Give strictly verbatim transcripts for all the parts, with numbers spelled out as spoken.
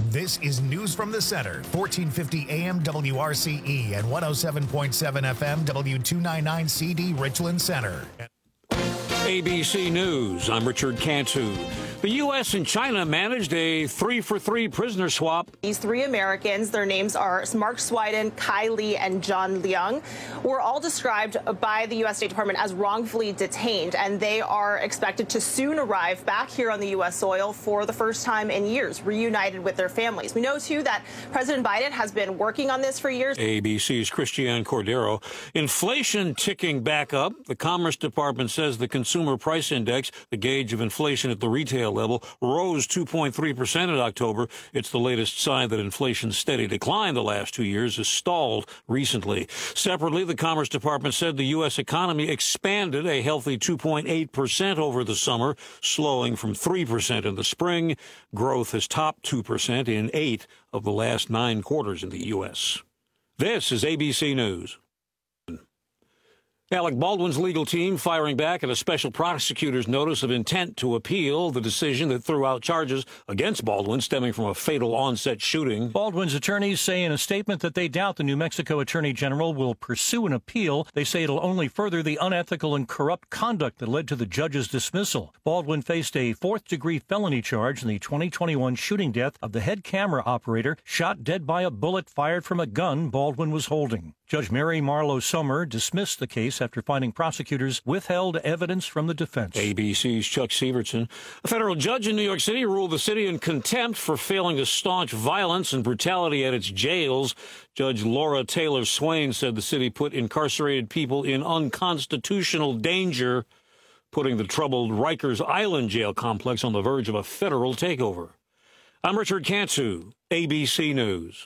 This is News from the Center, fourteen fifty A M W R C E and one oh seven point seven F M W two ninety-nine C D Richland Center. A B C News, I'm Richard Cantu. The U S and China managed a three-for-three prisoner swap. These three Americans, their names are Mark Swiden, Kai Li, and John Leung, were all described by the U S State Department as wrongfully detained, and they are expected to soon arrive back here on the U S soil for the first time in years, reunited with their families. We know, too, that President Biden has been working on this for years. A B C's Christiane Cordero. Inflation ticking back up. The Commerce Department says the Consumer Price Index, the gauge of inflation at the retail level, rose two point three percent in October. It's the latest sign that inflation's steady decline the last two years has stalled recently. Separately, the Commerce Department said the U S economy expanded a healthy two point eight percent over the summer, slowing from three percent in the spring. Growth has topped two percent in eight of the last nine quarters in the U S. This is A B C News. Alec Baldwin's legal team firing back at a special prosecutor's notice of intent to appeal the decision that threw out charges against Baldwin stemming from a fatal on-set shooting. Baldwin's attorneys say in a statement that they doubt the New Mexico Attorney General will pursue an appeal. They say it'll only further the unethical and corrupt conduct that led to the judge's dismissal. Baldwin faced a fourth-degree felony charge in the twenty twenty-one shooting death of the head camera operator shot dead by a bullet fired from a gun Baldwin was holding. Judge Mary Marlowe Sommer dismissed the case after finding prosecutors withheld evidence from the defense. A B C's Chuck Severson. A federal judge in New York City ruled the city in contempt for failing to staunch violence and brutality at its jails. Judge Laura Taylor Swain said the city put incarcerated people in unconstitutional danger, putting the troubled Rikers Island jail complex on the verge of a federal takeover. I'm Richard Cantu, A B C News.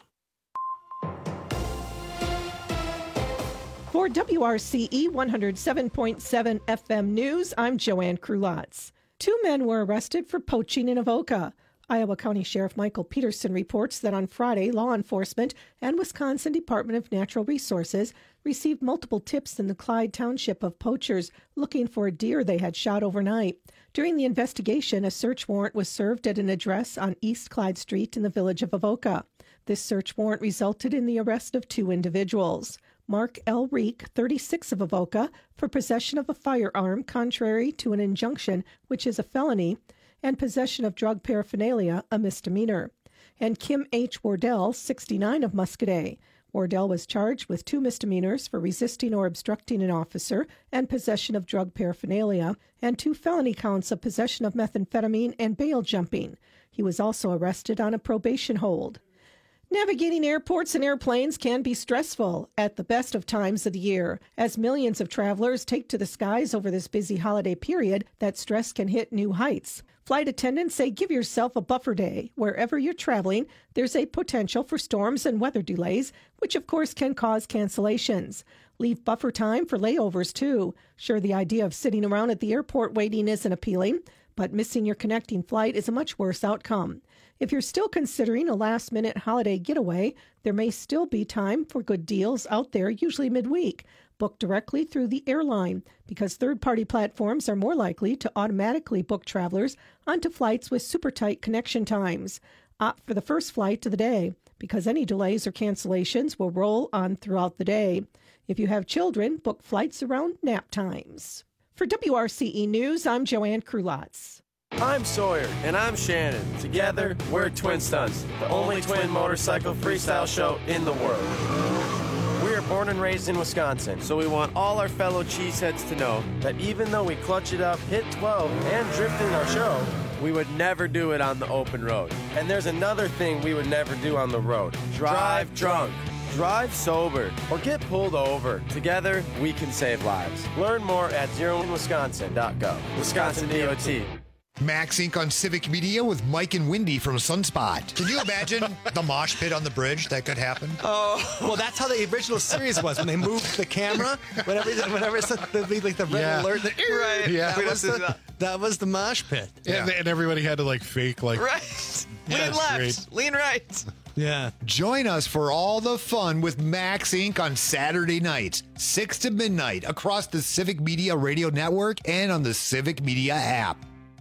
For W R C E one oh seven point seven F M News, I'm Joanne Krulotz. Two men were arrested for poaching in Avoca. Iowa County Sheriff Michael Peterson reports that on Friday, law enforcement and Wisconsin Department of Natural Resources received multiple tips in the Clyde Township of poachers looking for a deer they had shot overnight. During the investigation, a search warrant was served at an address on East Clyde Street in the village of Avoca. This search warrant resulted in the arrest of two individuals. Mark L. Reek, thirty-six, of Avoca, for possession of a firearm contrary to an injunction, which is a felony, and possession of drug paraphernalia, a misdemeanor. And Kim H. Wardell, sixty-nine, of Muscadet. Wardell was charged with two misdemeanors for resisting or obstructing an officer and possession of drug paraphernalia, and two felony counts of possession of methamphetamine and bail jumping. He was also arrested on a probation hold. Navigating airports and airplanes can be stressful at the best of times of the year. As millions of travelers take to the skies over this busy holiday period, that stress can hit new heights. Flight attendants say give yourself a buffer day. Wherever you're traveling, there's a potential for storms and weather delays, which of course can cause cancellations. Leave buffer time for layovers too. Sure, the idea of sitting around at the airport waiting isn't appealing, but missing your connecting flight is a much worse outcome. If you're still considering a last-minute holiday getaway, there may still be time for good deals out there, usually midweek. Book directly through the airline, because third-party platforms are more likely to automatically book travelers onto flights with super tight connection times. Opt for the first flight of the day, because any delays or cancellations will roll on throughout the day. If you have children, book flights around nap times. For W R C E News, I'm Joanne Krulotz. I'm Sawyer, and I'm Shannon. Together, we're Twin Stunts, the only twin motorcycle freestyle show in the world. We are born and raised in Wisconsin, so we want all our fellow cheeseheads to know that even though we clutch it up, hit twelve, and drift in our show, we would never do it on the open road. And there's another thing we would never do on the road. Drive drunk. Drive sober, or get pulled over. Together, we can save lives. Learn more at zero in wisconsin dot gov. Wisconsin D O T. Max Incorporated on Civic Media with Mike and Wendy from Sunspot. Can you imagine the mosh pit on the bridge that could happen? Oh, well, that's how the original series was when they moved the camera. Whenever, whenever it's there'd be like the red Yeah. alert, the, Right. Yeah. that was the that was the mosh pit. Yeah. And, and everybody had to like fake like Right. Yeah, Lean left, great. lean right. Yeah. Join us for all the fun with Max Incorporated on Saturday nights, six to midnight, across the Civic Media Radio Network and on the Civic Media app.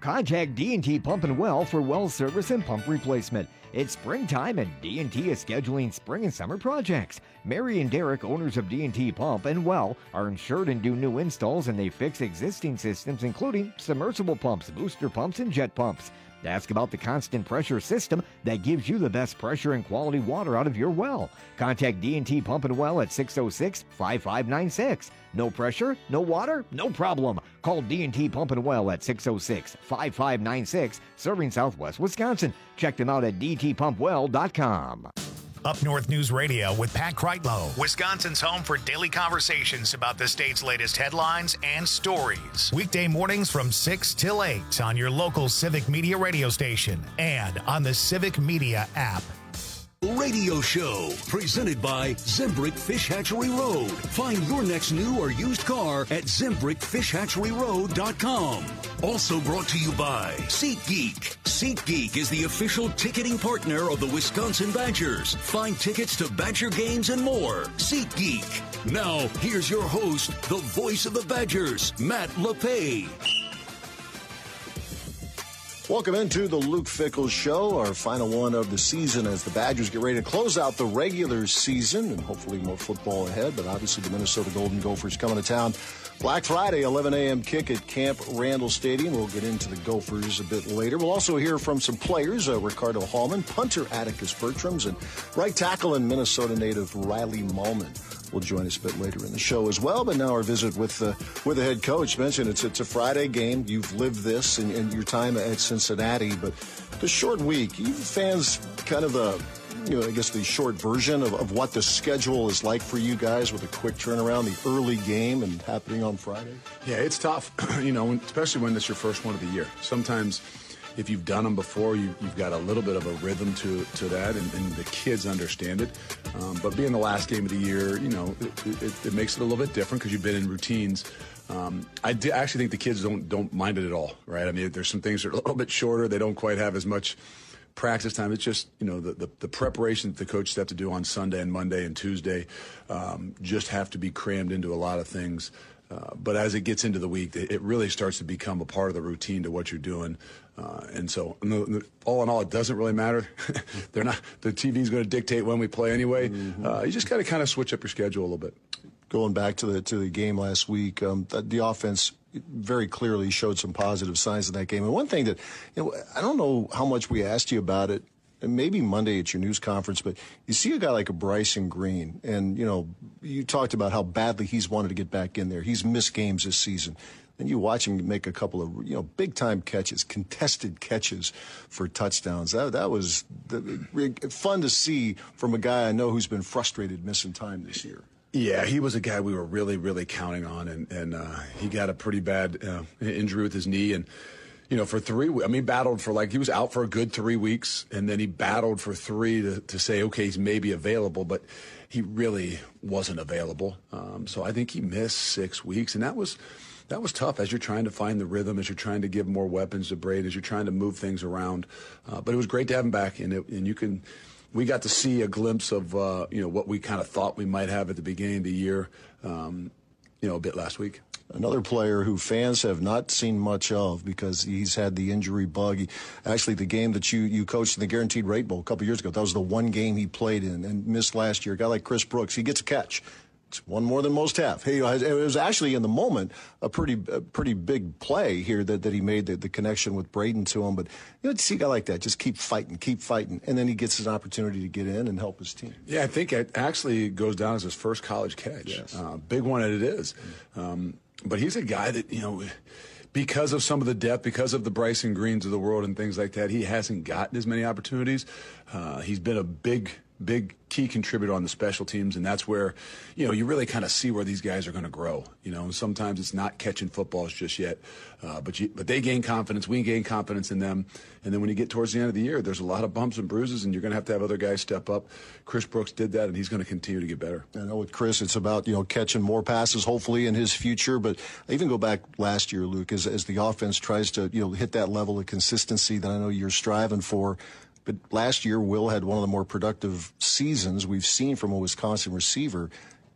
Contact D and T Pump and Well for well service and pump replacement. It's springtime and D and T is scheduling spring and summer projects. Mary and Derek, owners of D and T Pump and Well, are insured and do new installs, and they fix existing systems including submersible pumps, booster pumps, and jet pumps. Ask about the constant pressure system that gives you the best pressure and quality water out of your well. Contact D and T Pump and Well at six oh six, five five nine six. No pressure, no water, no problem. Call D and T Pump and Well at six oh six, five five nine six, serving Southwest Wisconsin. Check them out at d t pump well dot com. Up North News Radio with Pat Kreitlow, Wisconsin's home for daily conversations about the state's latest headlines and stories. Weekday mornings from six till eight on your local Civic Media radio station and on the Civic Media app. Radio show presented by Zembrick Fish Hatchery Road. Find your next new or used car at zembrick fish hatchery road dot com. Also brought to you by SeatGeek. SeatGeek is the official ticketing partner of the Wisconsin Badgers. Find tickets to Badger games and more. SeatGeek. Now, here's your host, the voice of the Badgers, Matt LePay. Welcome into the Luke Fickell Show, our final one of the season as the Badgers get ready to close out the regular season and hopefully more football ahead. But obviously the Minnesota Golden Gophers coming to town Black Friday, eleven a.m. kick at Camp Randall Stadium. We'll get into the Gophers a bit later. We'll also hear from some players, uh, Ricardo Hallman, punter Atticus Bertrams, and right tackle and Minnesota native Riley Malman will join us a bit later in the show as well. But now our visit with uh, with the head coach. Mentioned it's it's a Friday game. You've lived this in, in your time at Cincinnati, but the short week. You fans kind of a you know I guess the short version of, of what the schedule is like for you guys with a quick turnaround, the early game and happening on Friday. Yeah, it's tough. you know, especially when it's your first one of the year. Sometimes, if you've done them before, you, you've got a little bit of a rhythm to to that, and, and the kids understand it. Um, but being the last game of the year, you know, it, it, it makes it a little bit different because you've been in routines. Um, I do actually think the kids don't don't mind it at all, right? I mean, there's some things that are a little bit shorter. They don't quite have as much practice time. It's just, you know, the, the, the preparation that the coaches have to do on Sunday and Monday and Tuesday um, just have to be crammed into a lot of things. Uh, but as it gets into the week, it, it really starts to become a part of the routine to what you're doing. Uh, and so, all in all, it doesn't really matter. They're not. The T V's going to dictate when we play anyway. Mm-hmm. Uh, you just got to kind of switch up your schedule a little bit. Going back to the to the game last week, um, the, the offense very clearly showed some positive signs in that game. And one thing that, you know, I don't know how much we asked you about it, and maybe Monday at your news conference, but you see a guy like a Bryson Green, and, you know, you talked about how badly he's wanted to get back in there. He's missed games this season. And you watch him make a couple of, you know, big-time catches, contested catches for touchdowns. That, that was the, fun to see from a guy I know who's been frustrated missing time this year. Yeah, he was a guy we were really, really counting on, and, and uh, he got a pretty bad uh, injury with his knee. And, you know, for three weeks, I mean, he battled for like, he was out for a good three weeks, and then he battled for three to, to say, okay, he's maybe available, but he really wasn't available. Um, so I think he missed six weeks, and that was that was tough as you're trying to find the rhythm, as you're trying to give more weapons to Brade, as you're trying to move things around. Uh, but it was great to have him back, and, it, and you can – we got to see a glimpse of, uh, you know, what we kind of thought we might have at the beginning of the year, um, you know, a bit last week. Another player who fans have not seen much of because he's had the injury bug. He, actually, the game that you, you coached in the Guaranteed Rate Bowl a couple years ago, that was the one game he played in and missed last year. A guy like Chris Brooks, he gets a catch. It's one more than most have. He, it was actually, in the moment, a pretty a pretty big play here that, that he made, the, the connection with Braden to him. But you know, to see a guy like that just keep fighting, keep fighting, and then he gets an opportunity to get in and help his team. Yeah, I think it actually goes down as his first college catch. Yes. Uh, big one it is. Um, but he's a guy that, you know, because of some of the depth, because of the Bryson Greens of the world and things like that, he hasn't gotten as many opportunities. Uh, he's been a big big key contributor on the special teams, and that's where, you know, you really kind of see where these guys are going to grow. You know, and sometimes it's not catching footballs just yet, uh, but you, but they gain confidence, we gain confidence in them, and then when you get towards the end of the year, there's a lot of bumps and bruises, and you're going to have to have other guys step up. Chris Brooks did that, and he's going to continue to get better. I know with Chris, it's about, you know, catching more passes, hopefully, in his future, but I even go back last year, Luke, as, as the offense tries to, you know, hit that level of consistency that I know you're striving for. But last year, Will had one of the more productive seasons we've seen from a Wisconsin receiver.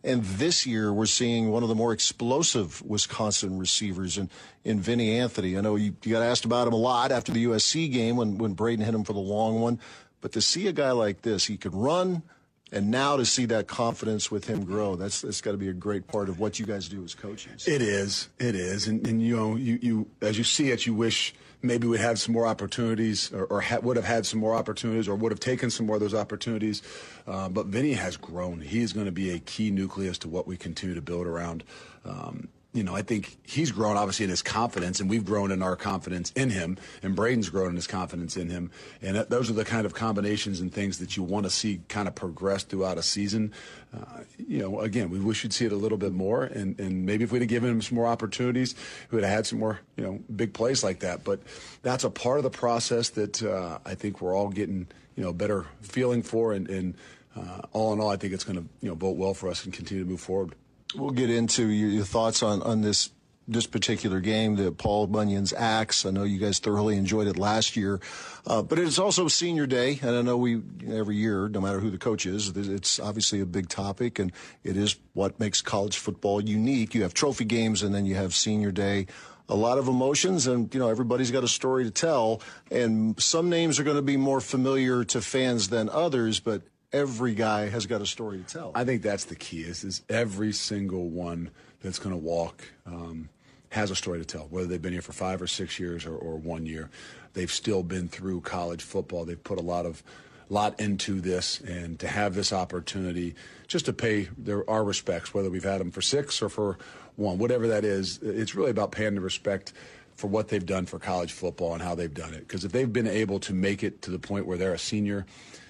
And this year, we're seeing one of the more explosive Wisconsin receivers in, in Vinny Anthony. I know you, you got asked about him a lot after the U S C game when, when Braden hit him for the long one. But to see a guy like this, he could run, and now to see that confidence with him grow, that's that's got to be a great part of what you guys do as coaches. It is. It is. And, and you know, you, you as you see it, you wish maybe we'd have some more opportunities or, or ha- would have had some more opportunities or would have taken some more of those opportunities. Uh, but Vinny has grown. He is going to be a key nucleus to what we continue to build around. Um, You know, I think he's grown, obviously, in his confidence, and we've grown in our confidence in him, and Braden's grown in his confidence in him. And that, those are the kind of combinations and things that you want to see kind of progress throughout a season. Uh, you know, again, we wish you'd see it a little bit more, and, and maybe if we'd have given him some more opportunities, we would have had some more, you know, big plays like that. But that's a part of the process that uh, I think we're all getting, you know, better feeling for, and, and uh, all in all, I think it's going to, you know, vote well for us and continue to move forward. We'll get into your, your thoughts on, on this this particular game, the Paul Bunyan's Axe. I know you guys thoroughly enjoyed it last year, uh, but it's also Senior Day, and I know we every year, no matter who the coach is, it's obviously a big topic, and it is what makes college football unique. You have trophy games, and then you have Senior Day. A lot of emotions, and, you know, everybody's got a story to tell, and some names are going to be more familiar to fans than others, but every guy has got a story to tell. I think that's the key, is, is every single one that's going to walk um, has a story to tell, whether they've been here for five or six years or, or one year. They've still been through college football. They've put a lot of lot into this, and to have this opportunity just to pay their our respects, whether we've had them for six or for one, whatever that is, it's really about paying the respect for what they've done for college football and how they've done it. Because if they've been able to make it to the point where they're a senior,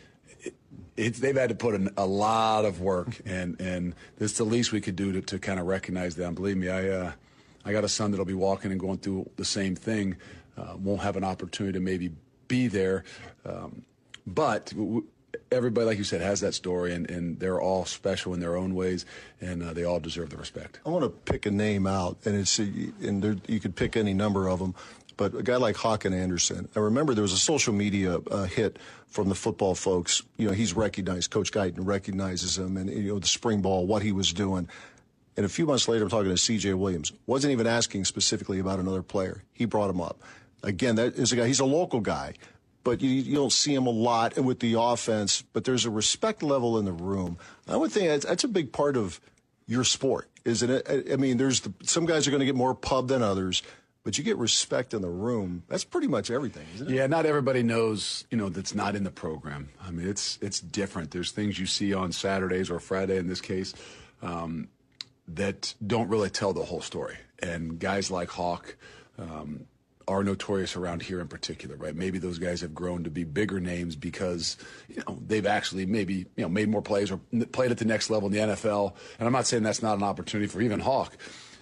It's, they've had to put in a lot of work, and, and this is the least we could do to, to kind of recognize them. Believe me, I uh, I got a son that'll be walking and going through the same thing. Uh, won't have an opportunity to maybe be there, um, but w- everybody, like you said, has that story, and, and they're all special in their own ways, and uh, they all deserve the respect. I want to pick a name out, and it's and there, you could pick any number of them. But a guy like Hawken Anderson, I remember there was a social media uh, hit from the football folks. You know, he's recognized, Coach Guyton recognizes him, and, you know, the spring ball, what he was doing. And a few months later, I'm talking to C J Williams. Wasn't even asking specifically about another player. He brought him up. Again, that is a guy, he's a local guy, but you, you don't see him a lot with the offense, but there's a respect level in the room. I would think that's, that's a big part of your sport, isn't it? I, I mean, there's the, some guys are going to get more pub than others, but you get respect in the room. That's pretty much everything, isn't it? Yeah, not everybody knows, you know, that's not in the program. I mean, it's it's different. There's things you see on Saturdays or Friday in this case um, that don't really tell the whole story. And guys like Hawk um, are notorious around here in particular, right? Maybe those guys have grown to be bigger names because, you know, they've actually maybe, you know, made more plays or played at the next level in the N F L. And I'm not saying that's not an opportunity for even Hawk.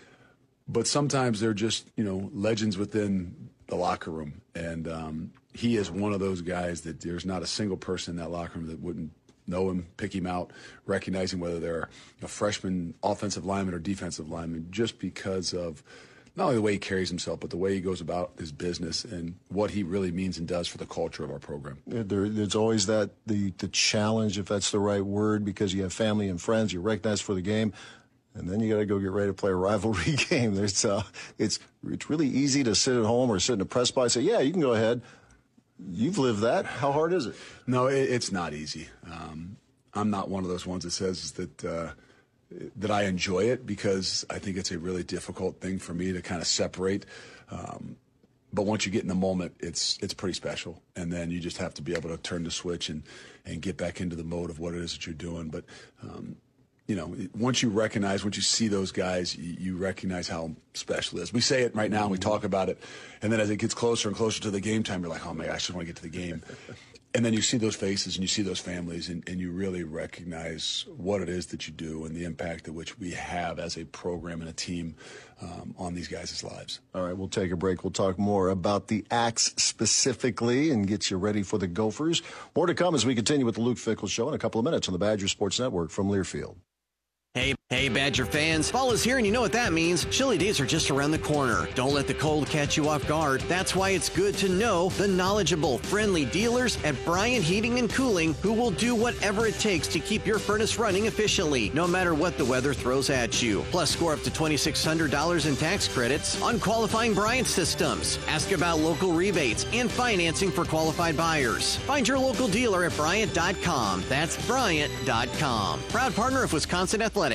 But sometimes they're just, you know, legends within the locker room. And um, he is one of those guys that there's not a single person in that locker room that wouldn't know him, pick him out, recognize him, whether they're a freshman offensive lineman or defensive lineman, just because of not only the way he carries himself, but the way he goes about his business and what he really means and does for the culture of our program. There, there's always that, the, the challenge, if that's the right word, because you have family and friends, you're recognized for the game. And then you got to go get ready to play a rivalry game. There's, uh, it's it's really easy to sit at home or sit in a press box and say, yeah, you can go ahead. You've lived that. How hard is it? No, it, it's not easy. Um, I'm not one of those ones that says that uh, that I enjoy it, because I think it's a really difficult thing for me to kind of separate. Um, but once you get in the moment, it's it's pretty special. And then you just have to be able to turn the switch and, and get back into the mode of what it is that you're doing. But um, you know, once you recognize, once you see those guys, you, you recognize how special it is. We say it right now, and we talk about it, and then as it gets closer and closer to the game time, you're like, oh, my gosh, I just want to get to the game. And then you see those faces and you see those families, and, and you really recognize what it is that you do and the impact that which we have as a program and a team um, on these guys' lives. All right, we'll take a break. We'll talk more about the Axe specifically and get you ready for the Gophers. More to come as we continue with the Luke Fickell Show in a couple of minutes on the Badger Sports Network from Learfield. Hey, hey, Badger fans. Fall is here, and you know what that means. Chilly days are just around the corner. Don't let the cold catch you off guard. That's why it's good to know the knowledgeable, friendly dealers at Bryant Heating and Cooling who will do whatever it takes to keep your furnace running efficiently, no matter what the weather throws at you. Plus, score up to two thousand six hundred dollars in tax credits on qualifying Bryant systems. Ask about local rebates and financing for qualified buyers. Find your local dealer at Bryant dot com. That's Bryant dot com. Proud partner of Wisconsin Athletics.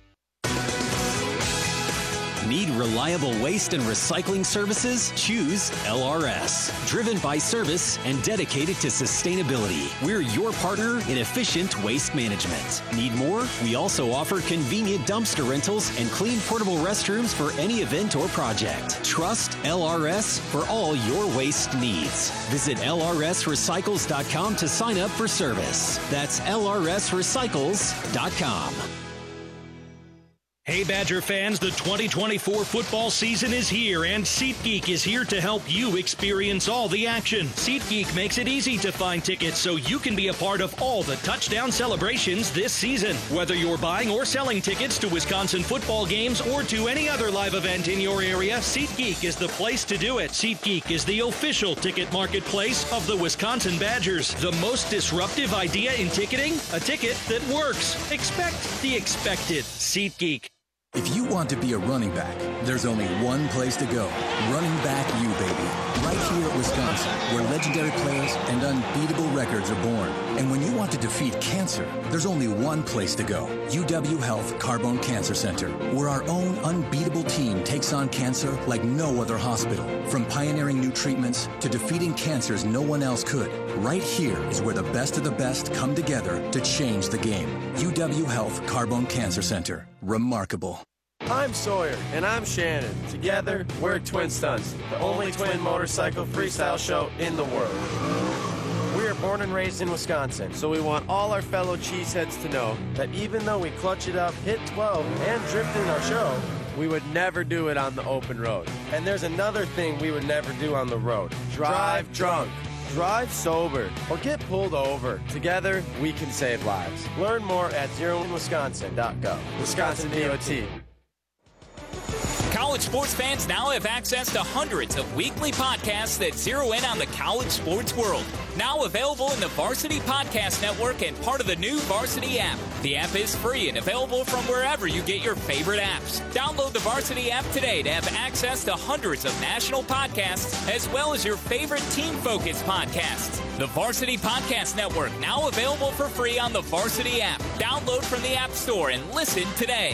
Need reliable waste and recycling services? Choose L R S. Driven by service and dedicated to sustainability. We're your partner in efficient waste management. Need more? We also offer convenient dumpster rentals and clean portable restrooms for any event or project. Trust L R S for all your waste needs. Visit L R S recycles dot com to sign up for service. That's L R S recycles dot com. Hey, Badger fans, the twenty twenty-four football season is here, and SeatGeek is here to help you experience all the action. SeatGeek makes it easy to find tickets so you can be a part of all the touchdown celebrations this season. Whether you're buying or selling tickets to Wisconsin football games or to any other live event in your area, SeatGeek is the place to do it. SeatGeek is the official ticket marketplace of the Wisconsin Badgers. The most disruptive idea in ticketing? A ticket that works. Expect the expected. SeatGeek. If you want to be a running back, there's only one place to go. Running Back U, baby. Right here at Wisconsin, where legendary players and unbeatable records are born. And when you want to defeat cancer, there's only one place to go. U W Health Carbone Cancer Center, where our own unbeatable team takes on cancer like no other hospital. From pioneering new treatments to defeating cancers no one else could. Right here is where the best of the best come together to change the game. U W Health Carbone Cancer Center. Remarkable. I'm Sawyer. And I'm Shannon. Together, we're Twin Stunts, the only twin motorcycle freestyle show in the world. We are born and raised in Wisconsin, so we want all our fellow cheeseheads to know that even though we clutch it up, hit twelve, and drift in our show, we would never do it on the open road. And there's another thing we would never do on the road. Drive drunk. Drive sober or get pulled over. Together, we can save lives. Learn more at zero in wisconsin dot gov. Wisconsin D O T. College sports fans now have access to hundreds of weekly podcasts that zero in on the college sports world. Now available in the Varsity Podcast Network and part of the new Varsity app. The app is free and available from wherever you get your favorite apps. Download the Varsity app today to have access to hundreds of national podcasts as well as your favorite team-focused podcasts. The Varsity Podcast Network, now available for free on the Varsity app. Download from the App Store and listen today.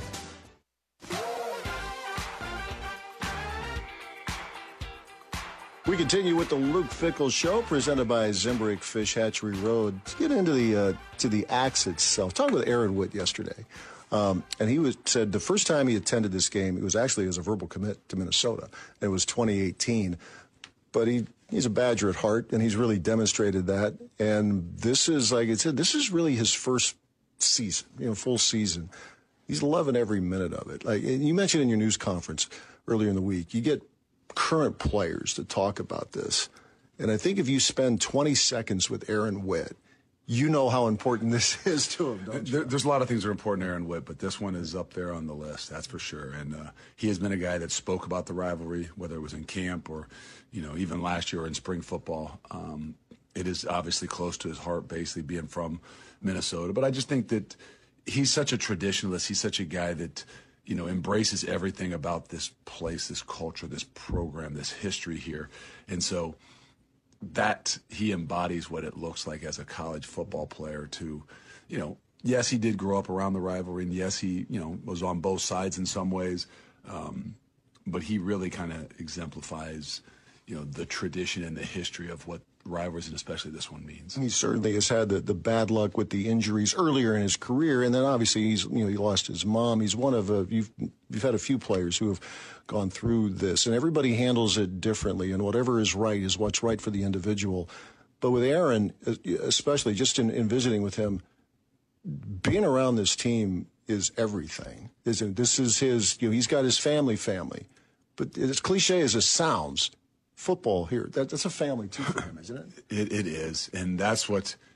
We continue with the Luke Fickell Show, presented by Zimbrick Fish Hatchery Road. Let's get into the uh, to the axe itself. Talking with Aaron Witt yesterday, um, and he was said the first time he attended this game, it was actually as a verbal commit to Minnesota. It was twenty eighteen, but he he's a Badger at heart, and he's really demonstrated that. And this is, like I said, this is really his first season, you know, full season. He's loving every minute of it. Like you mentioned in your news conference earlier in the week, you get current players to talk about this. And I think if you spend twenty seconds with Aaron Witt, you know how important this is to him, don't you? There, there's a lot of things that are important to Aaron Witt, but this one is up there on the list, that's for sure. And uh, he has been a guy that spoke about the rivalry, whether it was in camp or, you know, even last year in spring football. Um, it is obviously close to his heart, basically being from Minnesota. But I just think that he's such a traditionalist. He's such a guy that, you know, embraces everything about this place, this culture, this program, this history here. And so that he embodies what it looks like as a college football player to, you know, yes, he did grow up around the rivalry, and yes, he, you know, was on both sides in some ways. Um, but he really kind of exemplifies, you know, the tradition and the history of what rivalries, and especially this one, means. He certainly has had the, the bad luck with the injuries earlier in his career, and then obviously he's, you know, he lost his mom. He's one of a, you've you've had a few players who have gone through this, and everybody handles it differently, and whatever is right is what's right for the individual. But with Aaron, especially just in, in visiting with him, being around this team is everything. Isn't this is his, you know, he's got his family family, but as cliche as it sounds, football here, that, that's a family too for him, isn't it? It, it is, and that's what,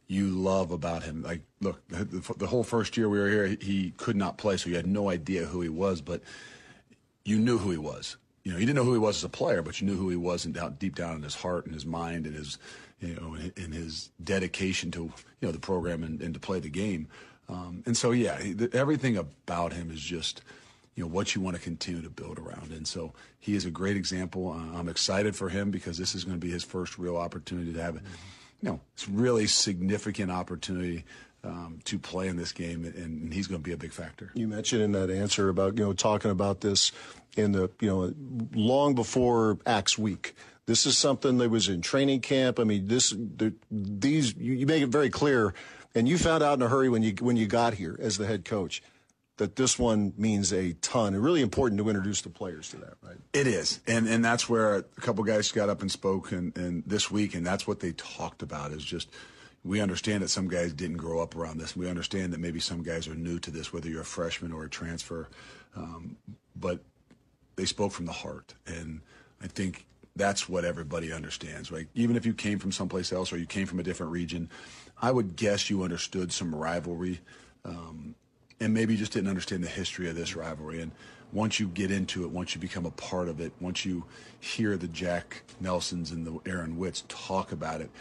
you love about him. Like, look, the, the whole first year we were here, he, he could not play, so you had no idea who he was, but you knew who he was. You know, you didn't know who he was as a player, but you knew who he was and down, deep down in his heart and his mind and his, you know, in his dedication to, you know, the program and, and to play the game. Um, and so, yeah, he, the, everything about him is just, you know, what you want to continue to build around. And so he is a great example. Uh, I'm excited for him because this is going to be his first real opportunity to have, you know, it's really significant opportunity um, to play in this game, and, and he's going to be a big factor. You mentioned in that answer about, you know, talking about this in the, you know, long before Axe Week. This is something that was in training camp. I mean, this, the, these, you, you make it very clear, and you found out in a hurry when you when you got here as the head coach that this one means a ton. And really important to introduce the players to that, right? It is, and and that's where a couple guys got up and spoke, and, and this week, and that's what they talked about is just. We understand that some guys didn't grow up around this. We understand that maybe some guys are new to this, whether you're a freshman or a transfer. Um, but they spoke from the heart, and I think that's what everybody understands, right? Even if you came from someplace else or you came from a different region, I would guess you understood some rivalry, um, and maybe you just didn't understand the history of this rivalry. And once you get into it, once you become a part of it, once you hear the Jack Nelsons and the Aaron Witts talk about it,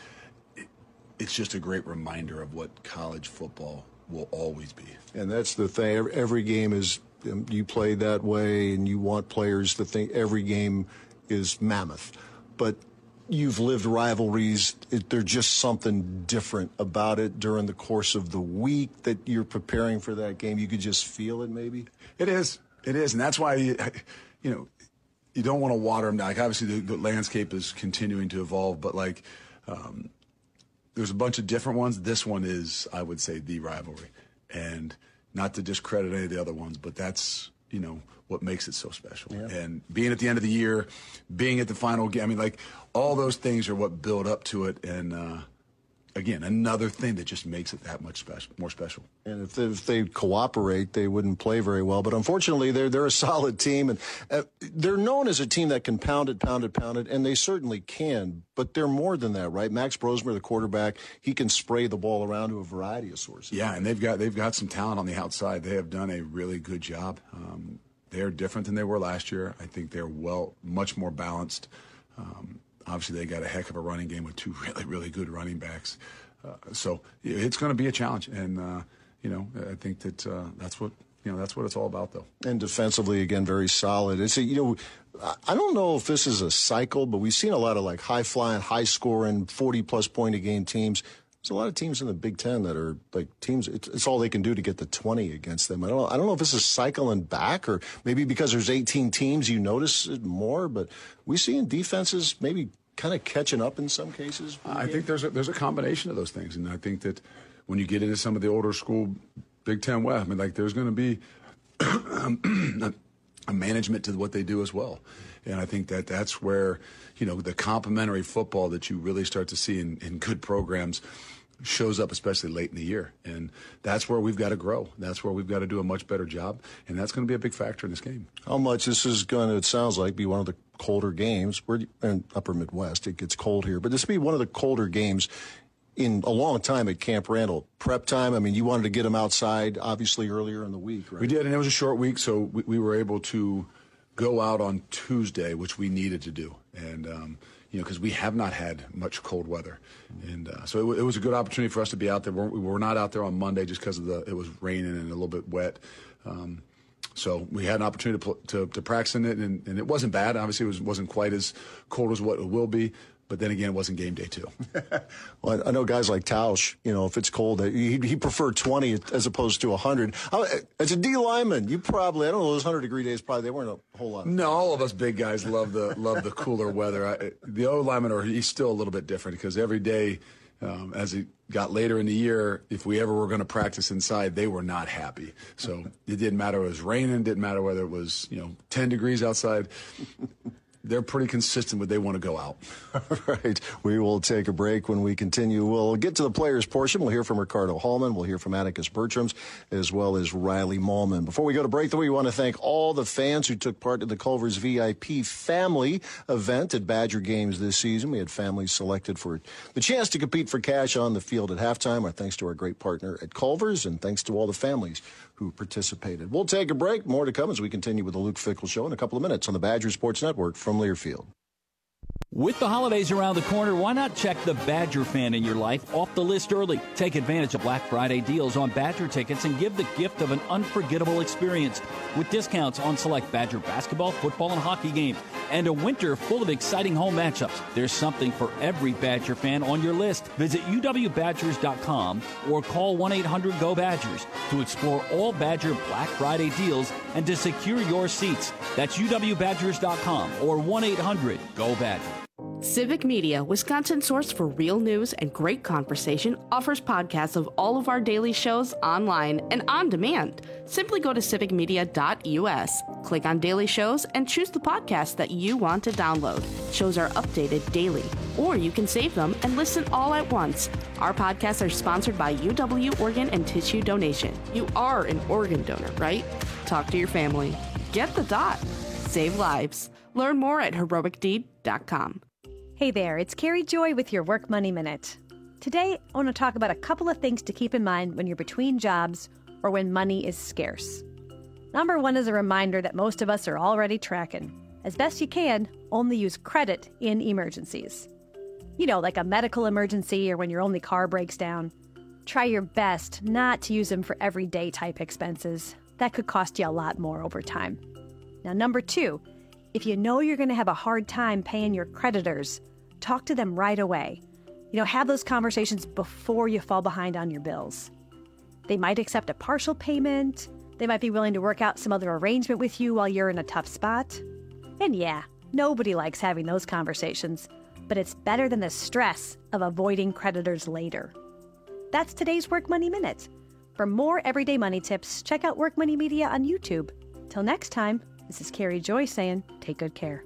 it's just a great reminder of what college football will always be. And that's the thing. Every game is, you play that way, and you want players to think every game is mammoth. But you've lived rivalries. It, there's just something different about it during the course of the week that you're preparing for that game. You could just feel it, maybe? It is. It is. And that's why, you, you know, you don't want to water them down. Like, obviously, the, the landscape is continuing to evolve, but, like, um, there's a bunch of different ones. This one is, I would say, the rivalry. And not to discredit any of the other ones, but that's, you know, what makes it so special. Yeah. And being at the end of the year, being at the final game, I mean, like, all those things are what build up to it. And, uh, again, another thing that just makes it that much special, more special. And if they, if they cooperate, they wouldn't play very well. But unfortunately, they're they're a solid team, and uh, they're known as a team that can pound it, pound it, pound it, and they certainly can. But they're more than that, right? Max Brosmer, the quarterback, he can spray the ball around to a variety of sources. Yeah, and they've got they've got some talent on the outside. They have done a really good job. Um, they're different than they were last year. I think they're well, much more balanced. Um, Obviously, they got a heck of a running game with two really, really good running backs. Uh, so it's going to be a challenge, and uh, you know, I think that uh, that's what you know that's what it's all about, though. And defensively, again, very solid. It's a, you know, I don't know if this is a cycle, but we've seen a lot of like high flying, high scoring, forty plus point a game teams. There's a lot of teams in the Big Ten that are like teams. It's, it's all they can do to get the twenty against them. I don't know. I don't know if this is cycling back, or maybe because there's eighteen teams, you notice it more. But we see in defenses maybe kind of catching up in some cases. I think there's a, there's a combination of those things, and I think that when you get into some of the older school Big Ten West, I mean, like there's going to be a, a management to what they do as well. And I think that that's where, you know, the complementary football that you really start to see in, in good programs shows up, especially late in the year. And that's where we've got to grow. That's where we've got to do a much better job. And that's going to be a big factor in this game. How much this is going to, it sounds like, be one of the colder games. We're in upper Midwest. It gets cold here. But this will be one of the colder games in a long time at Camp Randall. Prep time, I mean, you wanted to get them outside, obviously, earlier in the week, right? We did, and it was a short week, so we, we were able to go out on Tuesday, which we needed to do. And, um, you know, because we have not had much cold weather. And uh, so it, it was a good opportunity for us to be out there. We're, we were not out there on Monday just because of the it was raining and a little bit wet. Um, so we had an opportunity to, to, to practice in it, and, and it wasn't bad. Obviously, it was, wasn't quite as cold as what it will be. But then again, it wasn't game day two. Well, I know guys like Tausch, you know, if it's cold, he, he preferred twenty as opposed to one hundred. As a D lineman, you probably, I don't know, those one hundred degree days, probably, they weren't a whole lot. No, all of us big guys love the love the cooler weather. I, the O lineman, or he's still a little bit different because every day, um, as it got later in the year, if we ever were going to practice inside, they were not happy. So it didn't matter if it was raining, didn't matter whether it was, you know, ten degrees outside. they're pretty consistent with they want to go out. All right. We will take a break. When we continue, we'll get to the players portion. We'll hear from Ricardo Hallman. We'll hear from Atticus Bertrams, as well as Riley Mahlman. Before we go to break, though, we want to thank all the fans who took part in the Culver's V I P family event at Badger games this season. We had families selected for the chance to compete for cash on the field at halftime. Our thanks to our great partner at Culver's, and thanks to all the families who participated. We'll take a break. More to come as we continue with the Luke Fickell Show in a couple of minutes on the Badger Sports Network from Learfield. With the holidays around the corner, why not check the Badger fan in your life off the list early? Take advantage of Black Friday deals on Badger tickets and give the gift of an unforgettable experience with discounts on select Badger basketball, football, and hockey games, and a winter full of exciting home matchups. There's something for every Badger fan on your list. Visit U W Badgers dot com or call one eight hundred go Badgers to explore all Badger Black Friday deals and to secure your seats. That's U W Badgers dot com or one eight hundred go Badgers. Civic Media, Wisconsin's source for real news and great conversation, offers podcasts of all of our daily shows online and on demand. Simply go to civic media dot U S, click on daily shows, and choose the podcast that you want to download. Shows are updated daily, or you can save them and listen all at once. Our podcasts are sponsored by U W Organ and Tissue Donation. You are an organ donor, right? Talk to your family. Get the dot. Save lives. Learn more at heroic deed dot com. Hey there, it's Carrie Joy with your Work Money Minute. Today, I want to talk about a couple of things to keep in mind when you're between jobs or when money is scarce. Number one is a reminder that most of us are already tracking. As best you can, only use credit in emergencies. You know, like a medical emergency or when your only car breaks down. Try your best not to use them for everyday type expenses. That could cost you a lot more over time. Now, number two, if you know you're going to have a hard time paying your creditors, talk to them right away. You know, have those conversations before you fall behind on your bills. They might accept a partial payment. They might be willing to work out some other arrangement with you while you're in a tough spot. And yeah, nobody likes having those conversations, but it's better than the stress of avoiding creditors later. That's today's Work Money Minute. For more everyday money tips, check out Work Money Media on YouTube. Till next time, this is Carrie Joy saying, take good care.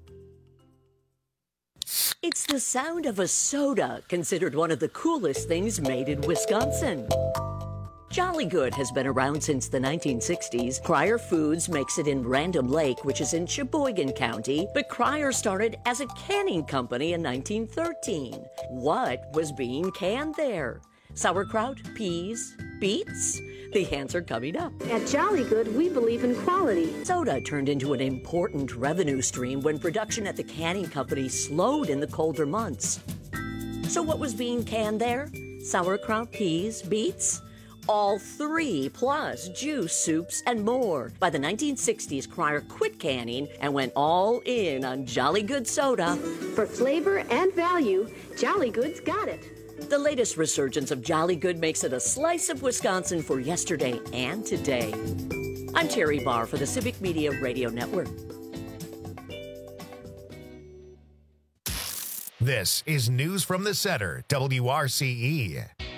It's the sound of a soda, considered one of the coolest things made in Wisconsin. Jolly Good has been around since the nineteen sixties. Cryer Foods makes it in Random Lake, which is in Sheboygan County, but Cryer started as a canning company in nineteen thirteen. What was being canned there? Sauerkraut, peas, beets? The answer coming up. At Jolly Good, we believe in quality. Soda turned into an important revenue stream when production at the canning company slowed in the colder months. So what was being canned there? Sauerkraut, peas, beets? All three, plus juice, soups, and more. By the nineteen sixties, Cryer quit canning and went all in on Jolly Good soda. For flavor and value, Jolly Good's got it. The latest resurgence of Jolly Good makes it a slice of Wisconsin for yesterday and today. I'm Terry Barr for the Civic Media Radio Network. This is News from the Center, W R C E.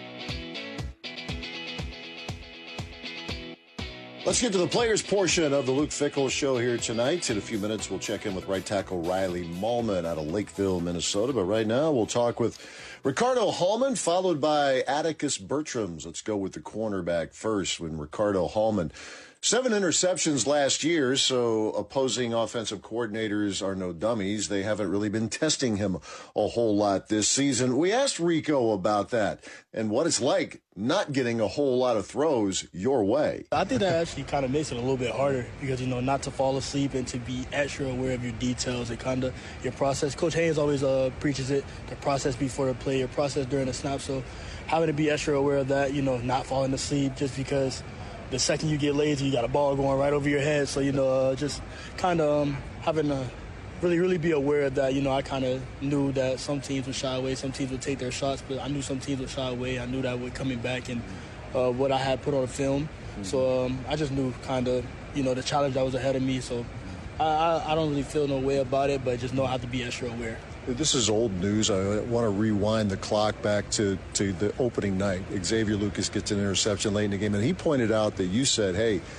Let's get to the players portion of the Luke Fickell Show here tonight. In a few minutes, we'll check in with right tackle Riley Mahlman out of Lakeville, Minnesota. But right now, we'll talk with Ricardo Hallman, followed by Atticus Bertrams. Let's go with the cornerback first. When Ricardo Hallman, seven interceptions last year, so opposing offensive coordinators are no dummies. They haven't really been testing him a whole lot this season. We asked Rico about that and what it's like not getting a whole lot of throws your way. I think that actually kind of makes it a little bit harder because, you know, not to fall asleep and to be extra aware of your details and kind of your process. Coach Haynes always uh, preaches it, the process before the play, your process during the snap. So having to be extra aware of that, you know, not falling asleep just because the second you get lazy, you got a ball going right over your head. So, you know, uh, just kind of um, having to really, really be aware of that. You know, I kind of knew that some teams would shy away, some teams would take their shots, but I knew some teams would shy away. I knew that with coming back and uh, what I had put on the film. Mm-hmm. So um, I just knew kind of, you know, the challenge that was ahead of me. So I, I, I don't really feel no way about it, but just know I have to be extra aware. This is old news. I want to rewind the clock back to, to the opening night. Xavier Lucas gets an interception late in the game, and he pointed out that you said, hey,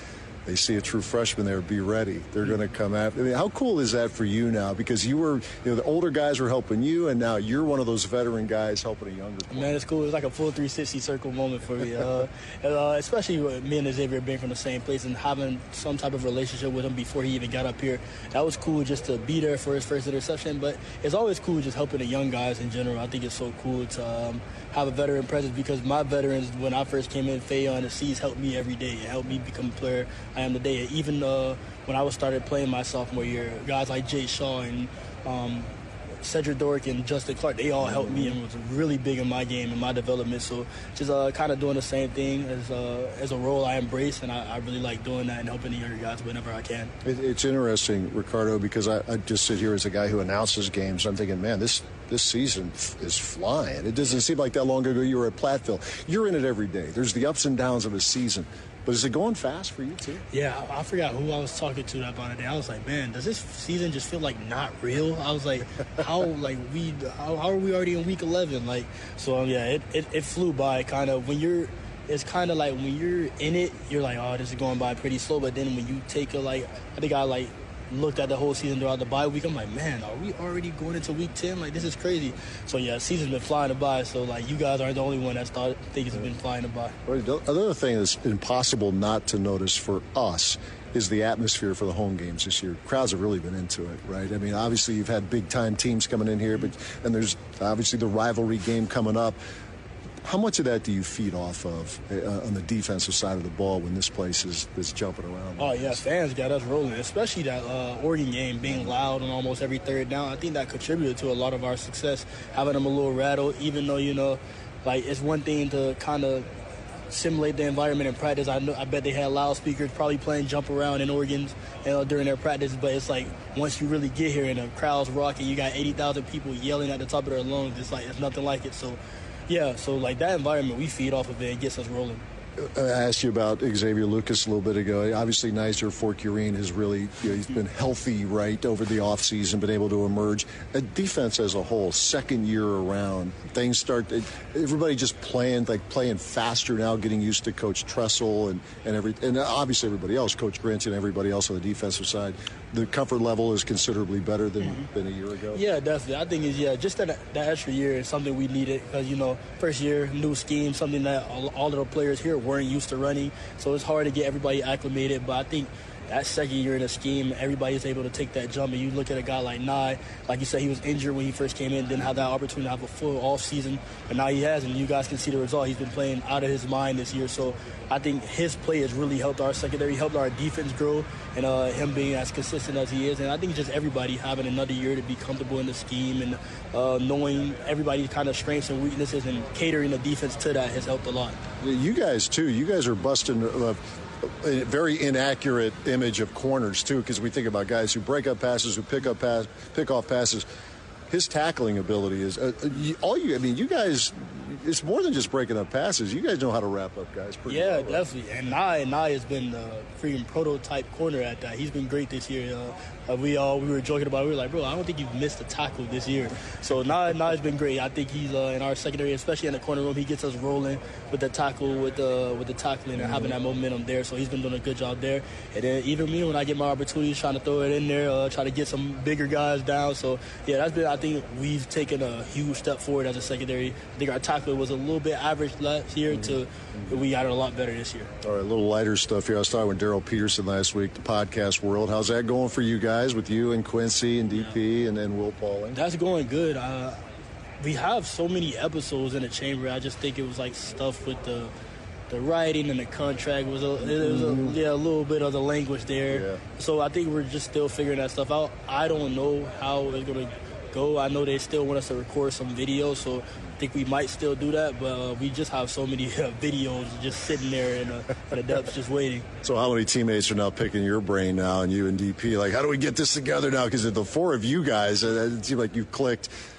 they see a true freshman there, be ready. They're going to come after. I mean, how cool is that for you now? Because you were, you know, the older guys were helping you, and now you're one of those veteran guys helping a younger player. Man, it's cool. It's like a full three sixty circle moment for me, uh, uh, especially with me and Xavier being from the same place and having some type of relationship with him before he even got up here. That was cool just to be there for his first interception, but it's always cool just helping the young guys in general. I think it's so cool to um, have a veteran presence because my veterans, when I first came in, Fayon and C's helped me every day. It helped me become the player I am today. Even uh, when I was started playing my sophomore year, guys like Jay Shaw and um, Cedric Dorick and Justin Clark, they all helped me and was really big in my game and my development. So just uh, kind of doing the same thing as, uh, as a role I embrace, and I, I really like doing that and helping the younger guys whenever I can. It, it's interesting, Ricardo, because I, I just sit here as a guy who announces games. I'm thinking, man, this this season is flying. It doesn't seem like that long ago you were at Platteville. You're in it every day. There's the ups and downs of a season. But is it going fast for you, too? Yeah, I, I forgot who I was talking to that about it. I was like, man, does this season just feel like not real? I was like, how like we how, how are we already in week eleven? Like, so um, yeah, it, it, it flew by kind of. When you're, it's kind of like when you're in it, you're like, oh, this is going by pretty slow. But then when you take a, like, I think I like looked at the whole season throughout the bye week, I'm like, man, are we already going into week ten? Like, this is crazy. So, yeah, season's been flying by. So, like, you guys aren't the only one that's thought think it's been flying by. Another thing that's impossible not to notice for us is the atmosphere for the home games this year. Crowds have really been into it, right? I mean, obviously you've had big-time teams coming in here, but and there's obviously the rivalry game coming up. How much of that do you feed off of uh, on the defensive side of the ball when this place is, is jumping around? Oh, yeah, fans got us rolling, especially that uh, Oregon game being loud on almost every third down. I think that contributed to a lot of our success, having them a little rattled, even though, you know, like it's one thing to kind of simulate the environment in practice. I know, I bet they had loudspeakers probably playing jump around in Oregon you know, during their practice, but it's like once you really get here and the crowd's rocking, you got eighty thousand people yelling at the top of their lungs. It's like it's nothing like it. So, yeah, so like that environment, we feed off of it and gets us rolling. I asked you about Xavier Lucas a little bit ago. Obviously, Nizer Fork-Urine has really, you know, he's been healthy, right, over the offseason, been able to emerge. A defense as a whole, second year around, things start, everybody just playing, like playing faster now, getting used to Coach Tressel and, and, every, and obviously everybody else, Coach Grant and everybody else on the defensive side. The comfort level is considerably better than, mm-hmm. than a year ago. Yeah, definitely. I think it's, yeah, just that, that extra year is something we needed because, you know, first year, new scheme, something that all, all of the players here weren't used to running, so it's hard to get everybody acclimated. But I think that second year in the scheme, everybody is able to take that jump. And you look at a guy like Nye, like you said, he was injured when he first came in, didn't have that opportunity to have a full off season, but now he has, and you guys can see the result. He's been playing out of his mind this year, so I think his play has really helped our secondary, helped our defense grow, and uh, him being as consistent as he is. And I think just everybody having another year to be comfortable in the scheme and uh, knowing everybody's kind of strengths and weaknesses and catering the defense to that has helped a lot. You guys, too, you guys are busting uh, a very inaccurate image of corners, too, because we think about guys who break up passes, who pick up pass, pick off passes. His tackling ability is uh, all you. I mean, you guys. It's more than just breaking up passes. You guys know how to wrap up guys. Pretty yeah, well, right? definitely. And Nye, Nye has been the freaking prototype corner at that. He's been great this year. Uh, uh, we all we were joking about. It. We were like, bro, I don't think you've missed a tackle this year. So Nye, Nye's been great. I think he's uh, in our secondary, especially in the corner room. He gets us rolling with the tackle, with the with the tackling, and having that momentum there. So he's been doing a good job there. And then even me, when I get my opportunities, trying to throw it in there, uh, try to get some bigger guys down. So yeah, that's been. I think we've taken a huge step forward as a secondary. I think our tackling was a little bit average last year to we got it a lot better this year. All right, a little lighter stuff here. I was talking with Daryl Peterson last week, the podcast world. How's that going for you guys with you and Quincy and D P yeah. and then Will Pauling? That's going good. Uh, we have so many episodes in the chamber. I just think it was like stuff with the the writing and the contract was a, it was a, yeah, a little bit of the language there. Yeah. So I think we're just still figuring that stuff out. I don't know how it's going to go. I know they still want us to record some videos, so I think we might still do that, but uh, we just have so many uh, videos just sitting there in, uh, in the depths just waiting. So how many teammates are now picking your brain now, and you and D P? Like, how do we get this together now? Because the four of you guys, uh, it seems like you've clicked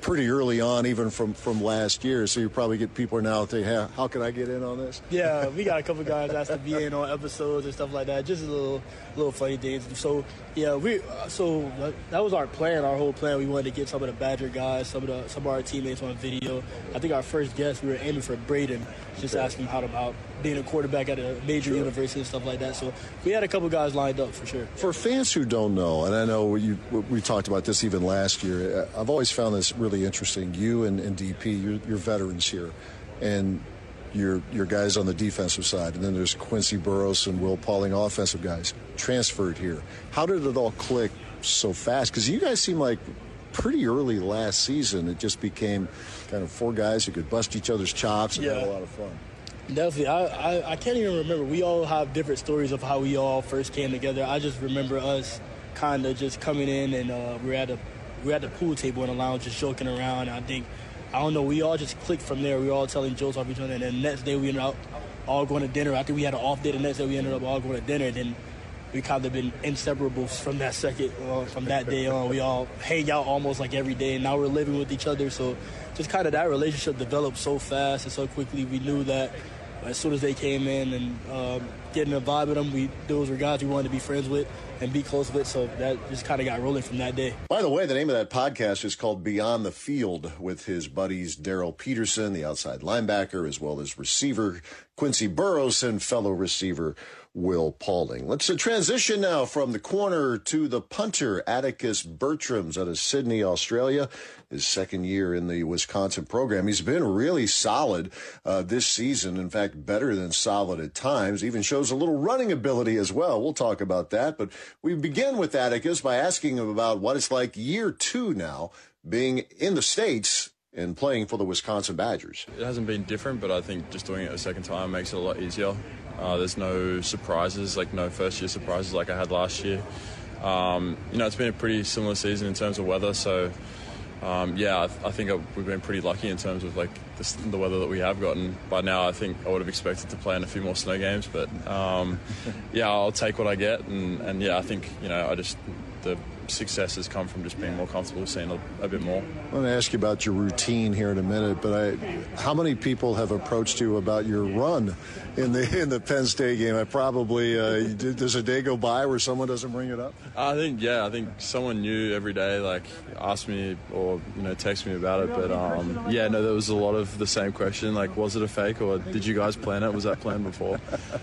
pretty early on, even from, from last year. So you probably get people now thinking, hey, how can I get in on this? Yeah, we got a couple guys asked to be in on episodes and stuff like that. Just a little, little funny things. So yeah, we so that was our plan. Our whole plan. We wanted to get some of the Badger guys, some of the some of our teammates on video. I think our first guest, we were aiming for Braden, just asking how about being a quarterback at a major sure. university and stuff like that. So we had a couple guys lined up for sure. For fans who don't know, and I know you, we talked about this even last year, I've always found this really interesting. You and, and D P, you're, you're veterans here, and your your guys on the defensive side, and then there's Quincy Burrows and Will Pauling, offensive guys, transferred here. How did it all click so fast? Because you guys seem like pretty early last season, it just became kind of four guys who could bust each other's chops and yeah. have a lot of fun. Definitely. I, I, I can't even remember. We all have different stories of how we all first came together. I just remember us kind of just coming in, and uh, we were at a we were at the pool table in the lounge just joking around. I think, I don't know, we all just clicked from there. We were all telling jokes off each other, and then the next day we ended up all going to dinner. I think we had an off day. The next day we ended up all going to dinner. Then we kind of been inseparables from that second, uh, from that day on. We all hang out almost like every day, and now we're living with each other. So just kind of that relationship developed so fast and so quickly. We knew that as soon as they came in and um, getting a vibe with them, we those were guys we wanted to be friends with and be close with. So that just kind of got rolling from that day. By the way, the name of that podcast is called Beyond the Field, with his buddies Daryl Peterson, the outside linebacker, as well as receiver Quincy Burrows and fellow receiver Will Pauling. Let's uh, transition now from the corner to the punter, Atticus Bertrams out of Sydney, Australia. His second year in the Wisconsin program. He's been really solid uh, this season. In fact, better than solid at times. Even shows a little running ability as well. We'll talk about that. But we begin with Atticus by asking him about what it's like year two now being in the States and playing for the Wisconsin Badgers. It hasn't been different, but I think just doing it a second time makes it a lot easier. Uh, there's no surprises, like no first-year surprises like I had last year. Um, you know, it's been a pretty similar season in terms of weather, so um, yeah, I, th- I think I've, we've been pretty lucky in terms of like the, the weather that we have gotten. By now, I think I would have expected to play in a few more snow games, but um, yeah, I'll take what I get, and, and yeah, I think, you know, I just the success has come from just being more comfortable, seeing a, a bit more. I want to ask you about your routine here in a minute, but I, how many people have approached you about your run in the in the Penn State game? I probably uh, does a day go by where someone doesn't bring it up? I think yeah, I think someone new every day, like asked me or you know text me about it. But um, yeah, no, there was a lot of the same question, like was it a fake or did you guys plan it? Was that planned before?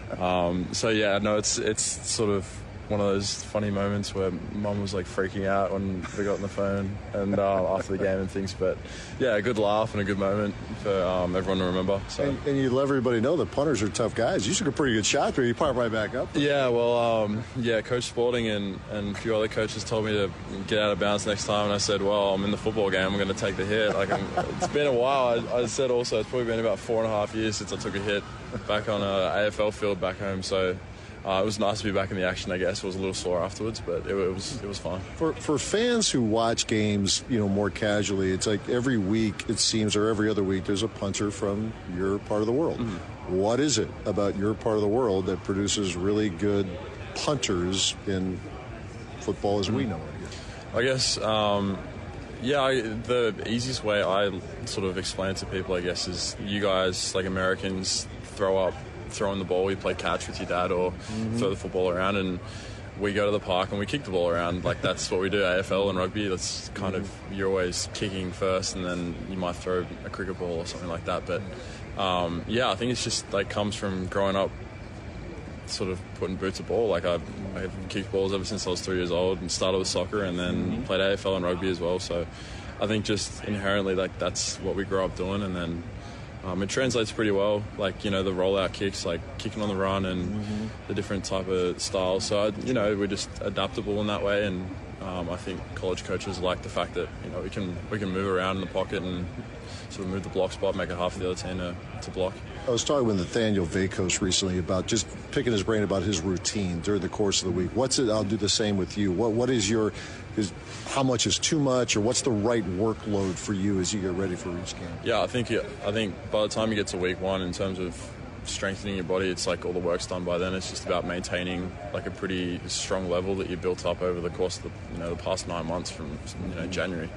Um, so yeah, no, it's it's sort of one of those funny moments where Mum was like freaking out when we got on the phone and uh, after the game and things. But yeah, a good laugh and a good moment for um, everyone to remember. So. And, and you let everybody know that punters are tough guys. You took a pretty good shot there. You popped right back up. Yeah, well, um, yeah, Coach Sporting and, and a few other coaches told me to get out of bounds next time, and I said, well, I'm in the football game. I'm going to take the hit. Like, I'm, it's been a while. I, I said also it's probably been about four and a half years since I took a hit back on a A F L field back home. So. Uh, it was nice to be back in the action, I guess. It was a little sore afterwards, but it, it was it was fun. For for fans who watch games, you know, more casually, it's like every week, it seems, or every other week, there's a punter from your part of the world. Mm-hmm. What is it about your part of the world that produces really good punters in football as mm-hmm. we know it here? I guess, um, yeah, I, the easiest way I sort of explain it to people, I guess, is you guys, like Americans, throw up throwing the ball, you play catch with your dad or mm-hmm. throw the football around, and we go to the park and we kick the ball around. Like that's what we do. A F L and rugby, that's kind mm-hmm. of, you're always kicking first and then you might throw a cricket ball or something like that. But um, yeah, I think it's just like comes from growing up sort of putting boots of ball. Like I, I've kicked balls ever since I was three years old and started with soccer and then mm-hmm. played A F L and rugby as well. So I think just inherently like that's what we grew up doing, and then Um, it translates pretty well, like, you know, the rollout kicks, like kicking on the run and mm-hmm. the different type of styles. So, you know, we're just adaptable in that way. And um, I think college coaches like the fact that, you know, we can we can move around in the pocket and sort of move the block spot, make it hard for the other team to, to block. I was talking with Nathaniel Vakos recently about just picking his brain about his routine during the course of the week. What's it? I'll do the same with you. What What is your, is how much is too much, or what's the right workload for you as you get ready for each game? Yeah, I think I think by the time you get to week one, in terms of strengthening your body, it's like all the work's done by then. It's just about maintaining like a pretty strong level that you built up over the course of the, you know, the past nine months from, you know, January.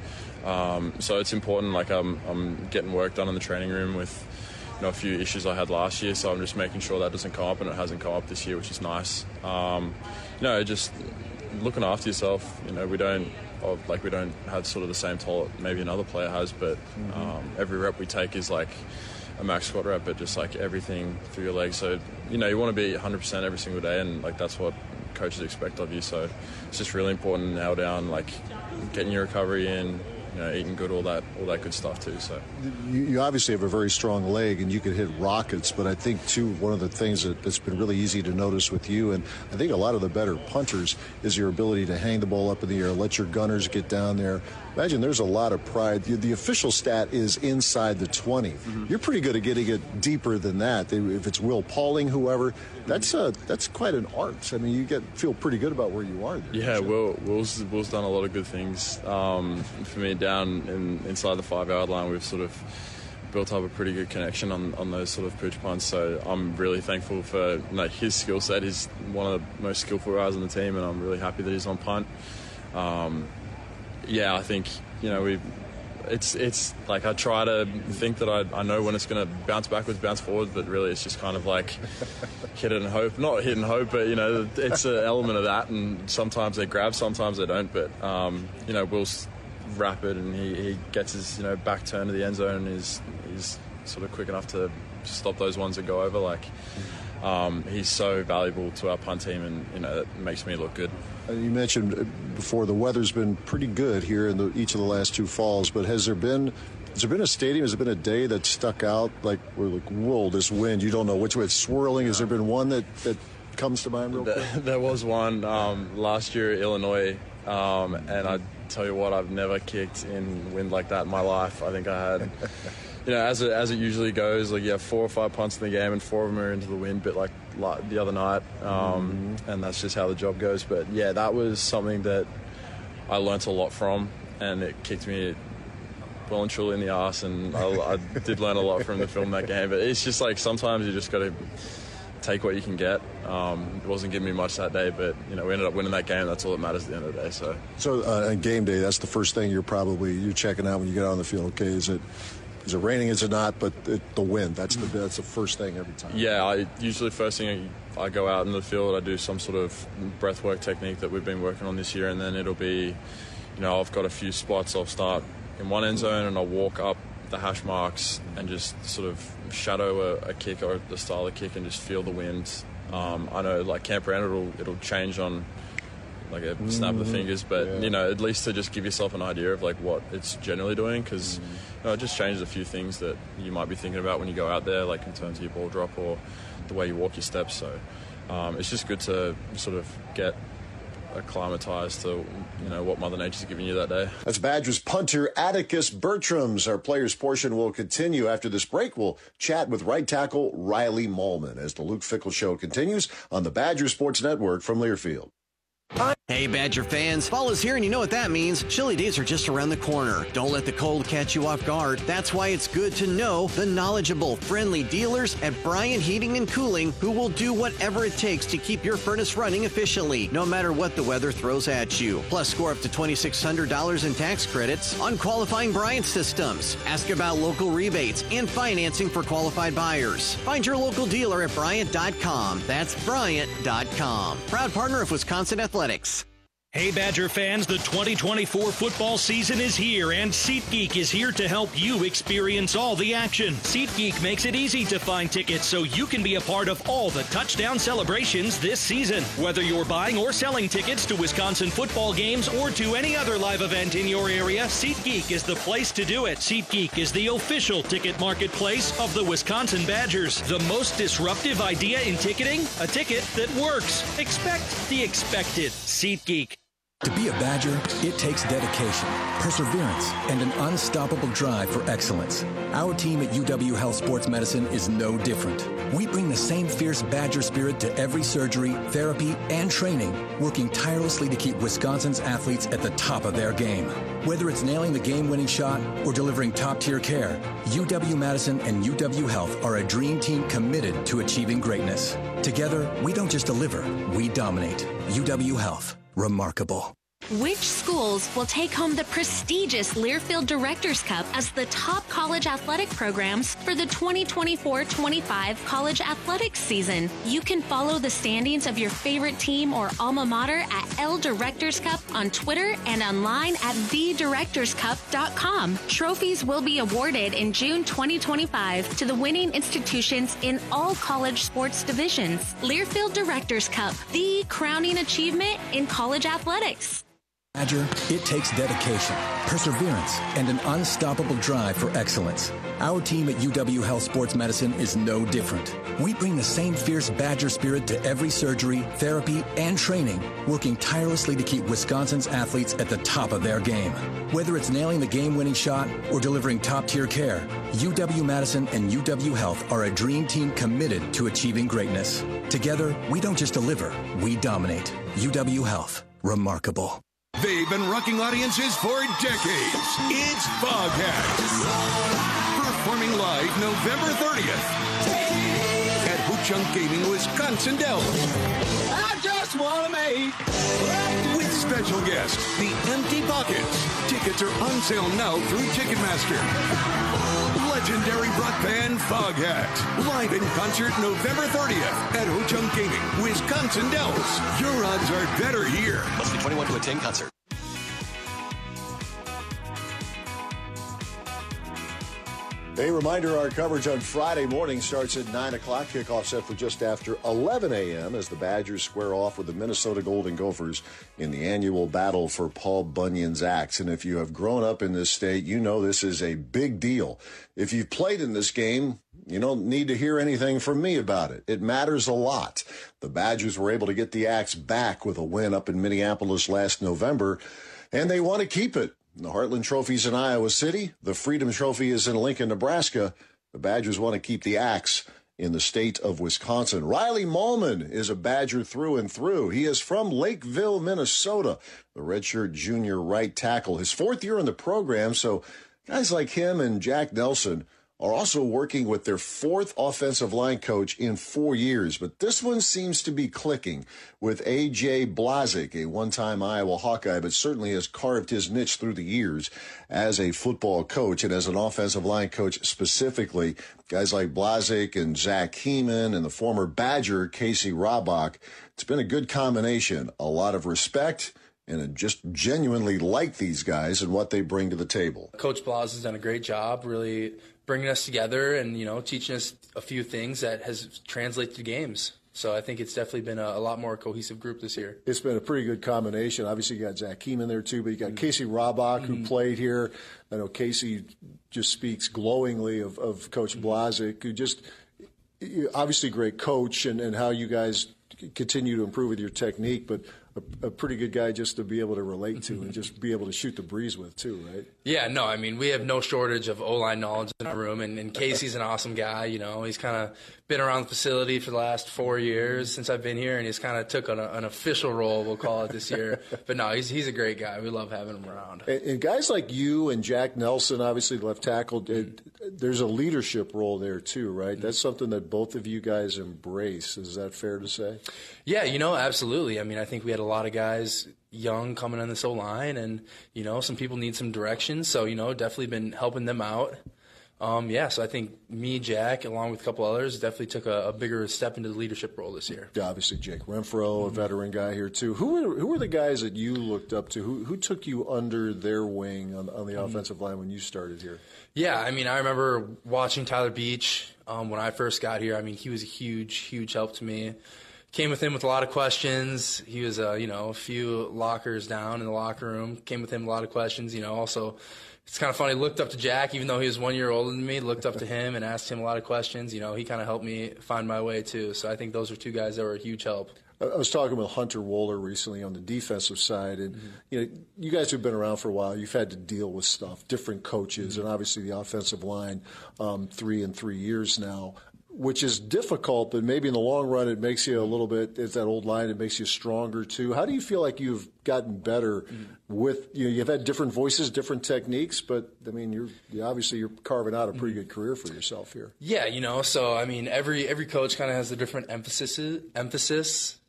Um, so it's important. Like I'm, I'm getting work done in the training room with, you know, a few issues I had last year. So I'm just making sure that doesn't come up, and it hasn't come up this year, which is nice. Um, you know, just looking after yourself. You know, we don't like we don't have sort of the same toll maybe another player has, but um, every rep we take is like a max squat rep, but just like everything through your legs. So you know, you want to be one hundred percent every single day, and like that's what coaches expect of you. So it's just really important to nail down like getting your recovery in, you know, eating good, all that all that good stuff too. So you, you obviously have a very strong leg and you can hit rockets, but I think too one of the things that, that's been really easy to notice with you, and I think a lot of the better punters, is your ability to hang the ball up in the air, let your gunners get down there. Imagine there's a lot of pride. The, the official stat is inside the twenty. Mm-hmm. You're pretty good at getting it deeper than that. They, if it's Will Pauling, whoever, that's a, that's quite an art. I mean, you get feel pretty good about where you are there. Yeah, Will, Will's, Will's done a lot of good things. Um, for me, down in, inside the five-yard line, we've sort of built up a pretty good connection on, on those sort of pooch punts. So I'm really thankful for you know, his skill set. He's one of the most skillful guys on the team, and I'm really happy that he's on punt. Um, yeah, I think, you know, we it's it's like I try to think that I, I know when it's going to bounce backwards, bounce forwards, but really it's just kind of like hit it and hope. Not hit and hope, but, you know, it's an element of that, and sometimes they grab, sometimes they don't. But, um, you know, Will's rapid, and he, he gets his, you know, back turn to the end zone, and is is sort of quick enough to stop those ones that go over. Like, um, he's so valuable to our punt team, and, you know, it makes me look good. You mentioned before the weather's been pretty good here in the, each of the last two falls, but has there been has there been a stadium, has there been a day that stuck out, like we're like, whoa, this wind, you don't know which way it's swirling? Has there been one that, that comes to mind real quick? There, there was one um, last year at Illinois, um, and I tell you what, I've never kicked in wind like that in my life. I think I had, you know, as it, as it usually goes, like you have four or five punts in the game, and four of them are into the wind, but like, like the other night, um, mm-hmm. and that's just how the job goes. But yeah, that was something that I learnt a lot from, and it kicked me well and truly in the arse, and I, I did learn a lot from the film that game. But it's just like sometimes you just got to take what you can get. Um, it wasn't giving me much that day, but you know, we ended up winning that game. That's all that matters at the end of the day. So, so uh, on game day, that's the first thing you're probably you're checking out when you get out on the field. Okay, is it is it raining? Is it not? But it, the wind. That's the that's the first thing every time. Yeah, I usually first thing I, I go out in the field, I do some sort of breath work technique that we've been working on this year, and then it'll be, you know, I've got a few spots. I'll start in one end zone and I'll walk up the hash marks and just sort of shadow a, a kick or the style of kick and just feel the wind. Um, I know, like Camp Rand, it'll it'll change on like a mm-hmm. snap of the fingers, but yeah. you know, at least to just give yourself an idea of like what it's generally doing, because mm-hmm. you know, it just changes a few things that you might be thinking about when you go out there, like in terms of your ball drop or the way you walk your steps. So um, it's just good to sort of get acclimatized to, you know, what Mother Nature's giving you that day. That's Badgers punter Atticus Bertrams. Our players portion will continue after this break. We'll chat with right tackle Riley Mahlman as the Luke Fickell Show continues on the Badger Sports Network from Learfield. Hey, Badger fans, fall is here and you know what that means. Chilly days are just around the corner. Don't let the cold catch you off guard. That's why it's good to know the knowledgeable, friendly dealers at Bryant Heating and Cooling, who will do whatever it takes to keep your furnace running efficiently, no matter what the weather throws at you. Plus, score up to two thousand six hundred dollars in tax credits on qualifying Bryant systems. Ask about local rebates and financing for qualified buyers. Find your local dealer at Bryant dot com. That's Bryant dot com. Proud partner of Wisconsin Athletics. Hey, Badger fans, the twenty twenty-four football season is here, and SeatGeek is here to help you experience all the action. SeatGeek makes it easy to find tickets so you can be a part of all the touchdown celebrations this season. Whether you're buying or selling tickets to Wisconsin football games or to any other live event in your area, SeatGeek is the place to do it. SeatGeek is the official ticket marketplace of the Wisconsin Badgers. The most disruptive idea in ticketing? A ticket that works. Expect the expected. SeatGeek. To be a Badger, it takes dedication, perseverance, and an unstoppable drive for excellence. Our team at U W Health Sports Medicine is no different. We bring the same fierce Badger spirit to every surgery, therapy, and training, working tirelessly to keep Wisconsin's athletes at the top of their game. Whether it's nailing the game-winning shot or delivering top-tier care, U W-Madison and U W Health are a dream team committed to achieving greatness. Together, we don't just deliver, we dominate. U W Health. Remarkable. Which schools will take home the prestigious Learfield Directors Cup as the top college athletic programs for the twenty twenty-four twenty-five college athletics season? You can follow the standings of your favorite team or alma mater at L Directors Cup on Twitter and online at the directors cup dot com. Trophies will be awarded in June twenty twenty-five to the winning institutions in all college sports divisions. Learfield Directors Cup, the crowning achievement in college athletics. Badger, it takes dedication, perseverance, and an unstoppable drive for excellence. Our team at U W Health Sports Medicine is no different. We bring the same fierce Badger spirit to every surgery, therapy, and training, working tirelessly to keep Wisconsin's athletes at the top of their game. Whether it's nailing the game-winning shot or delivering top-tier care, U W-Madison and U W Health are a dream team committed to achieving greatness. Together, we don't just deliver, we dominate. U W Health. Remarkable. They've been rocking audiences for decades. It's Foghat. Performing live November thirtieth at Ho-Chunk Gaming, Wisconsin Dells. I just want to make. With special guest, the Empty Pockets. Tickets are on sale now through Ticketmaster. Legendary rock band Foghat. Live in concert November thirtieth at Ho-Chunk Gaming, Wisconsin Dells. Your odds are better here. Must be twenty-one to attend concert. A reminder, our coverage on Friday morning starts at nine o'clock. Kickoff set for just after eleven a.m. as the Badgers square off with the Minnesota Golden Gophers in the annual battle for Paul Bunyan's axe. And if you have grown up in this state, you know this is a big deal. If you've played in this game, you don't need to hear anything from me about it. It matters a lot. The Badgers were able to get the axe back with a win up in Minneapolis last November, and they want to keep it. The Heartland Trophy's in Iowa City. The Freedom Trophy is in Lincoln, Nebraska. The Badgers want to keep the axe in the state of Wisconsin. Riley Mahlman is a Badger through and through. He is from Lakeville, Minnesota, the redshirt junior right tackle. His fourth year in the program, so guys like him and Jack Nelson are also working with their fourth offensive line coach in four years. But this one seems to be clicking with A J Blazik, a one-time Iowa Hawkeye, but certainly has carved his niche through the years as a football coach and as an offensive line coach specifically. Guys like Blazik and Zach Heeman and the former Badger Casey Robach. It's been a good combination, a lot of respect, and I just genuinely like these guys and what they bring to the table. Coach Blas has done a great job really bringing us together and, you know, teaching us a few things that has translated to games. So I think it's definitely been a, a lot more cohesive group this year. It's been a pretty good combination. Obviously, you got Zach Heeman there, too, but you got mm-hmm. Casey Robach, mm-hmm. who played here. I know Casey just speaks glowingly of, of Coach mm-hmm. Blazik, who just obviously great coach, and, and how you guys continue to improve with your technique, but a, a pretty good guy just to be able to relate to and just be able to shoot the breeze with, too, right? Yeah, no, I mean, we have no shortage of O-line knowledge in our room, and, and Casey's an awesome guy. You know, he's kind of been around the facility for the last four years since I've been here, and he's kind of took on a, an official role, we'll call it this year. But no, he's he's a great guy. We love having him around. And, and guys like you and Jack Nelson, obviously left tackle, it, there's a leadership role there too, right? That's something that both of you guys embrace. Is that fair to say? Yeah, you know, absolutely. I mean, I think we had a lot of guys young coming on this O-line, and, you know, some people need some direction. So, you know, definitely been helping them out. Um, yeah, so I think me, Jack, along with a couple others, definitely took a, a bigger step into the leadership role this year. Yeah, obviously Jake Renfro, mm-hmm. a veteran guy here too. Who were, who were the guys that you looked up to? Who who took you under their wing on, on the mm-hmm. offensive line when you started here? Yeah, I mean, I remember watching Tyler Beach um, when I first got here. I mean, he was a huge, huge help to me. Came with him with a lot of questions. He was, uh, you know, a few lockers down in the locker room. Came with him a lot of questions, you know, also. It's kind of funny, looked up to Jack, even though he was one year older than me, looked up to him and asked him a lot of questions. You know, he kind of helped me find my way, too. So I think those are two guys that were a huge help. I was talking with Hunter Wohler recently on the defensive side, and mm-hmm. you know, you guys have been around for a while. You've had to deal with stuff, different coaches, mm-hmm. and obviously the offensive line, um, three and three years now, which is difficult, but maybe in the long run it makes you a little bit, it's that old line, it makes you stronger too. How do you feel like you've gotten better mm-hmm. with, you know, you've had different voices, different techniques, but I mean, you're you obviously you're carving out a pretty good career for yourself here. Yeah, you know, so I mean, every every coach kind of has a different emphasis, emphasis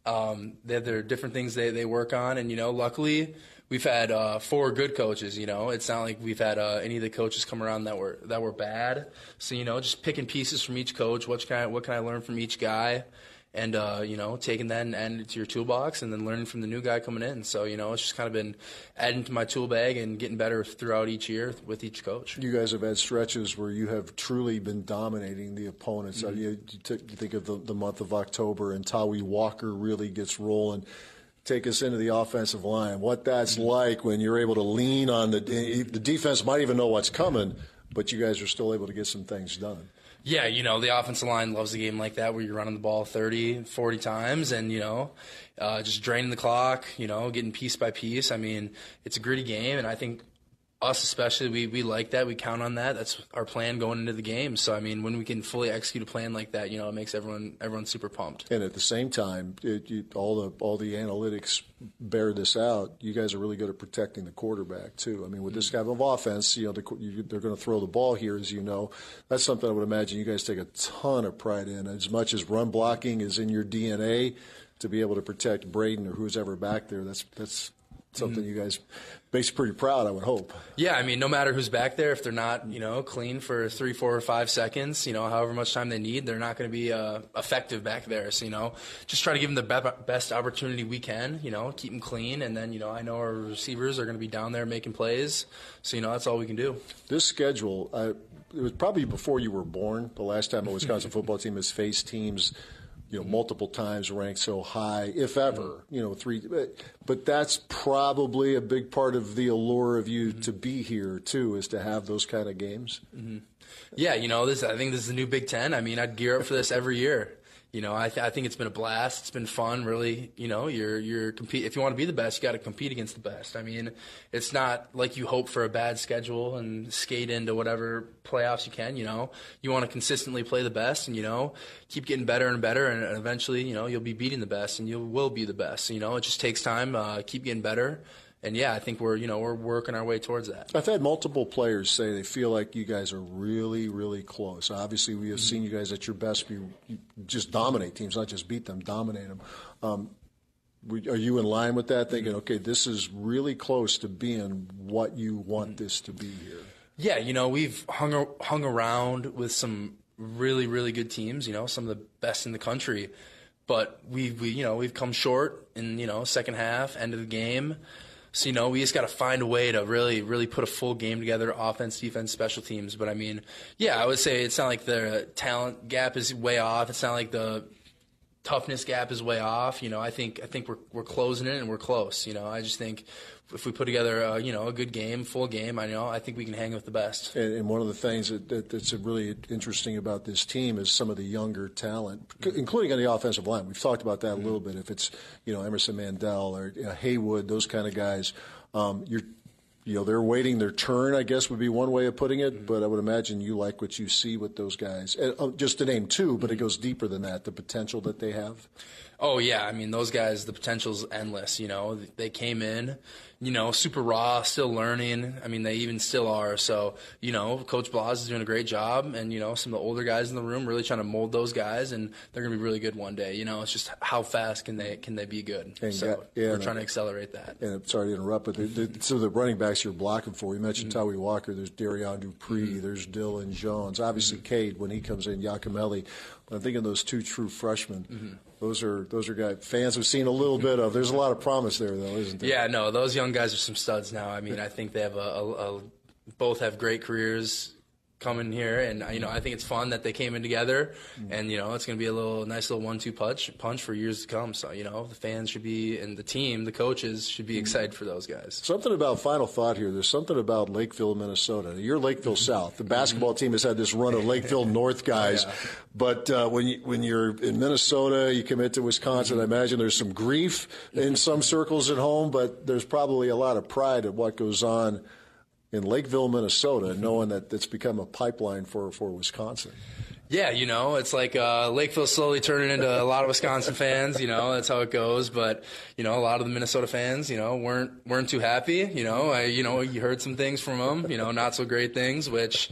Um, they have their different things they, they work on, and, you know, luckily we've had uh, four good coaches, you know. It's not like we've had uh, any of the coaches come around that were that were bad. So, you know, just picking pieces from each coach, what can I, what can I learn from each guy, and, uh, you know, taking that and adding it to your toolbox and then learning from the new guy coming in. So, you know, it's just kind of been adding to my tool bag and getting better throughout each year with each coach. You guys have had stretches where you have truly been dominating the opponents. Mm-hmm. You, you, t- you think of the, the month of October, and Tawi Walker really gets rolling. Take us into the offensive line, what that's mm-hmm. like when you're able to lean on the the defense might even know what's coming, but you guys are still able to get some things done. Yeah, you know, the offensive line loves a game like that where you're running the ball thirty, forty times and, you know, uh, just draining the clock, you know, getting piece by piece. I mean, it's a gritty game, and I think us especially, we, we like that. We count on that. That's our plan going into the game. So, I mean, when we can fully execute a plan like that, you know, it makes everyone everyone super pumped. And at the same time, it, you, all the all the analytics bear this out. You guys are really good at protecting the quarterback, too. I mean, with this type of offense, you know, the, you, they're going to throw the ball here, as you know. That's something I would imagine you guys take a ton of pride in. As much as run blocking is in your D N A, to be able to protect Braden or who's ever back there, that's that's something mm-hmm. you guys makes you pretty proud, I would hope. Yeah, I mean, no matter who's back there, if they're not, you know, clean for three, four, or five seconds, you know, however much time they need, they're not going to be uh, effective back there. So, you know, just try to give them the be- best opportunity we can, you know, keep them clean. And then, you know, I know our receivers are going to be down there making plays. So, you know, that's all we can do. This schedule, uh, it was probably before you were born, the last time a Wisconsin football team has faced teams, you know, multiple times ranked so high, if ever, you know, three. But that's probably a big part of the allure of you mm-hmm. to be here, too, is to have those kind of games. Mm-hmm. Yeah, you know, this. I think this is the new Big Ten. I mean, I'd gear up for this every year. You know, I, th- I think it's been a blast. It's been fun, really. You know, you're you're compete. If you want to be the best, you got to compete against the best. I mean, it's not like you hope for a bad schedule and skate into whatever playoffs you can. You know, you want to consistently play the best, and you know, keep getting better and better, and eventually, you know, you'll be beating the best, and you will be the best. You know, it just takes time. Uh, keep getting better. And yeah, I think we're you know we're working our way towards that. I've had multiple players say they feel like you guys are really, really close. Obviously, we have mm-hmm. seen you guys at your best. You, you just dominate teams, not just beat them, dominate them. Um, we, are you in line with that, thinking, mm-hmm. okay, this is really close to being what you want mm-hmm. this to be here? Yeah, you know, we've hung hung around with some really, really good teams. You know, some of the best in the country, but we we you know we've come short in you know second half, end of the game. So, you know, we just got to find a way to really, really put a full game together, offense, defense, special teams. But, I mean, yeah, I would say it's not like the talent gap is way off. It's not like the toughness gap is way off. You know, I think I think we're we're closing it and we're close. You know, I just think if we put together, a, you know, a good game, full game, I know I think we can hang with the best. And, and one of the things that, that, that's really interesting about this team is some of the younger talent, mm-hmm. including on the offensive line. We've talked about that mm-hmm. a little bit. If it's, you know, Emerson Mandel or you know, Haywood, those kind of guys, um, you're. You know, they're waiting their turn, I guess would be one way of putting it, mm-hmm. but I would imagine you like what you see with those guys. And, uh, just to name two, but it goes deeper than that, the potential that they have. Oh, yeah. I mean, those guys, the potential's endless, you know. They came in, you know, super raw, still learning. I mean, they even still are. So, you know, Coach Blas is doing a great job, and, you know, some of the older guys in the room really trying to mold those guys, and they're going to be really good one day. You know, it's just how fast can they can they be good. And so got, yeah, we're trying to accelerate that. And I'm sorry to interrupt, but the, the, so the running backs you're blocking for, you mentioned mm-hmm. Tawi Walker, there's Darian Dupree, mm-hmm. there's Dylan Jones, obviously mm-hmm. Cade when he comes in, Yakimelli. But I'm thinking those two true freshmen. Mm-hmm. Those are those are guys fans have seen a little bit of. There's a lot of promise there, though, isn't there? Yeah, no, those young guys are some studs now. I mean, I think they have a, a, a both have great careers coming here, and you know, I think it's fun that they came in together, and you know, it's going to be a little nice little one-two punch punch for years to come. So you know, the fans should be, and the team, the coaches should be excited for those guys. Something about final thought here. There's something about Lakeville, Minnesota. You're Lakeville South. The basketball team has had this run of Lakeville North guys, oh, yeah. but uh, when you when you're in Minnesota, you commit to Wisconsin. I imagine there's some grief in some circles at home, but there's probably a lot of pride at what goes on in Lakeville, Minnesota, knowing that it's become a pipeline for, for Wisconsin. Yeah, you know, it's like uh, Lakeville slowly turning into a lot of Wisconsin fans. You know, that's how it goes. But you know, a lot of the Minnesota fans, you know, weren't weren't too happy. You know, I, you know, you heard some things from them. You know, not so great things, which,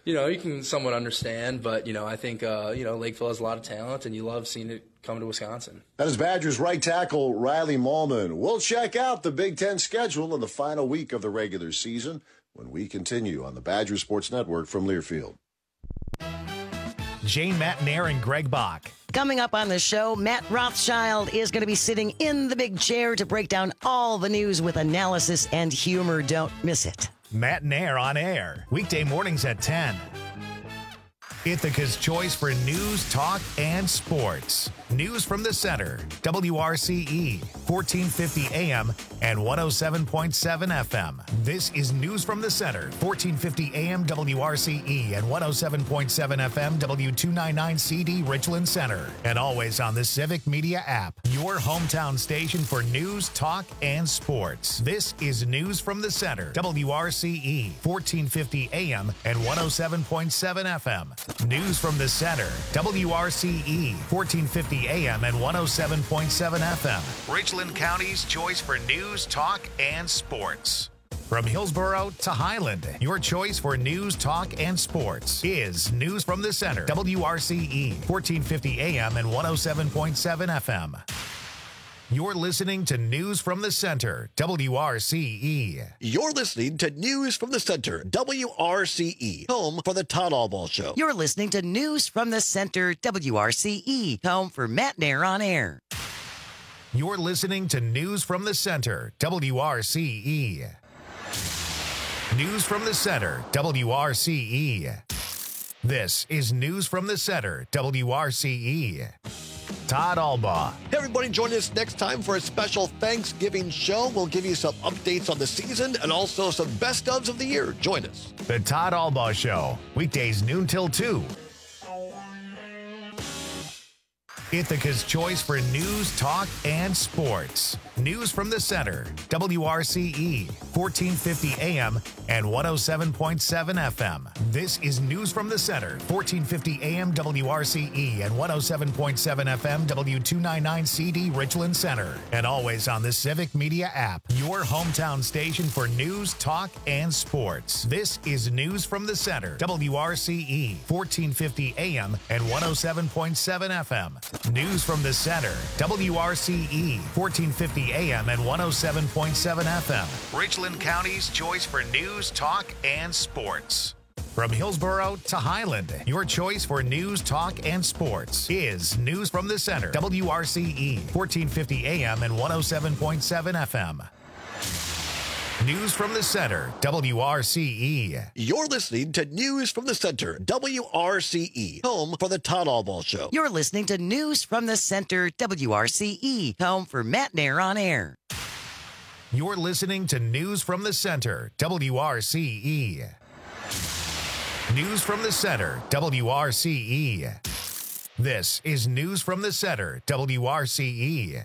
you know, you can somewhat understand, but, you know, I think, uh, you know, Lakeville has a lot of talent, and you love seeing it come to Wisconsin. That is Badgers right tackle Riley Mahlman. We'll check out the Big Ten schedule in the final week of the regular season when we continue on the Badger Sports Network from Learfield. Jane Matnair and Greg Bach. Coming up on the show, Matt Rothschild is going to be sitting in the big chair to break down all the news with analysis and humor. Don't miss it. Matnair on air, weekday mornings at ten. Ithaca's choice for news, talk, and sports. News from the Center, W R C E, fourteen fifty A M and one oh seven point seven F M. This is News from the Center, fourteen fifty A M W R C E and one oh seven point seven F M W two ninety-nine C D Richland Center. And always on the Civic Media app, your hometown station for news, talk, and sports. This is News from the Center, W R C E, fourteen fifty A M and one oh seven point seven F M. News from the Center, W R C E, fourteen fifty A M and one oh seven point seven F M. Richland County's choice for news, talk, and sports. From Hillsborough to Highland, your choice for news, talk, and sports is News from the Center, W R C E, fourteen fifty A M and one oh seven point seven F M. You're listening to News from the Center, W R C E. You're listening to News from the Center, W R C E, home for the Todd Allball Show. You're listening to News from the Center, W R C E, home for Matt Nair on air. You're listening to News from the Center, W R C E. News from the Center, W R C E. This is News from the Center, W R C E. Todd Albaugh. Hey, everybody, join us next time for a special Thanksgiving show. We'll give you some updates on the season and also some best ofs of the year. Join us. The Todd Albaugh Show, weekdays noon till two. Ithaca's choice for news, talk, and sports. News from the Center, W R C E, fourteen fifty A M and one oh seven point seven F M. This is News from the Center, fourteen fifty A M W R C E and one oh seven point seven F M W two ninety-nine C D Richland Center. And always on the Civic Media app, your hometown station for news, talk, and sports. This is News from the Center, W R C E, fourteen fifty A M and one oh seven point seven F M. News from the Center, W R C E, fourteen fifty A M and one oh seven point seven F M. Richland County's choice for news, talk, and sports. From Hillsborough to Highland, your choice for news, talk, and sports is News from the Center, W R C E, fourteen fifty A M and one oh seven point seven F M. News from the Center, W R C E. You're listening to News from the Center, W R C E, home for the Todd Allball Show. You're listening to News from the Center, W R C E, home for Matt Nair on air. You're listening to News from the Center, W R C E. News from the Center, W R C E. This is News from the Center, W R C E.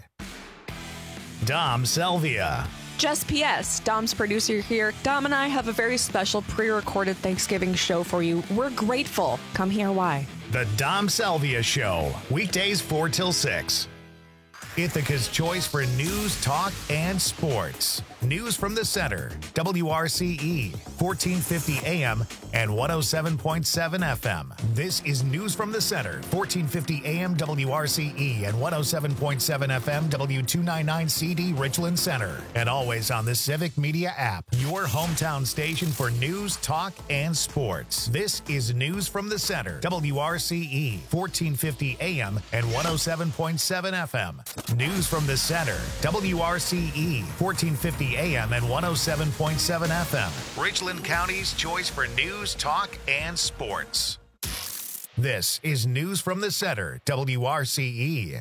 Dom Selvia. Just P S, Dom's producer here. Dom and I have a very special pre-recorded Thanksgiving show for you. We're grateful. Come hear why. The Dom Selvia Show, weekdays four till six. Ithaca's choice for news, talk, and sports. News from the Center, W R C E, fourteen fifty A M and one oh seven point seven F M. This is News from the Center, fourteen fifty A M W R C E and one oh seven point seven F M W two ninety-nine C D Richland Center. And always on the Civic Media app, your hometown station for news, talk, and sports. This is News from the Center, W R C E, fourteen fifty A M and one oh seven point seven F M. News from the Center, W R C E, fourteen fifty A M and one oh seven point seven F M. Richland County's choice for news, talk, and sports. This is News from the Center, W R C E.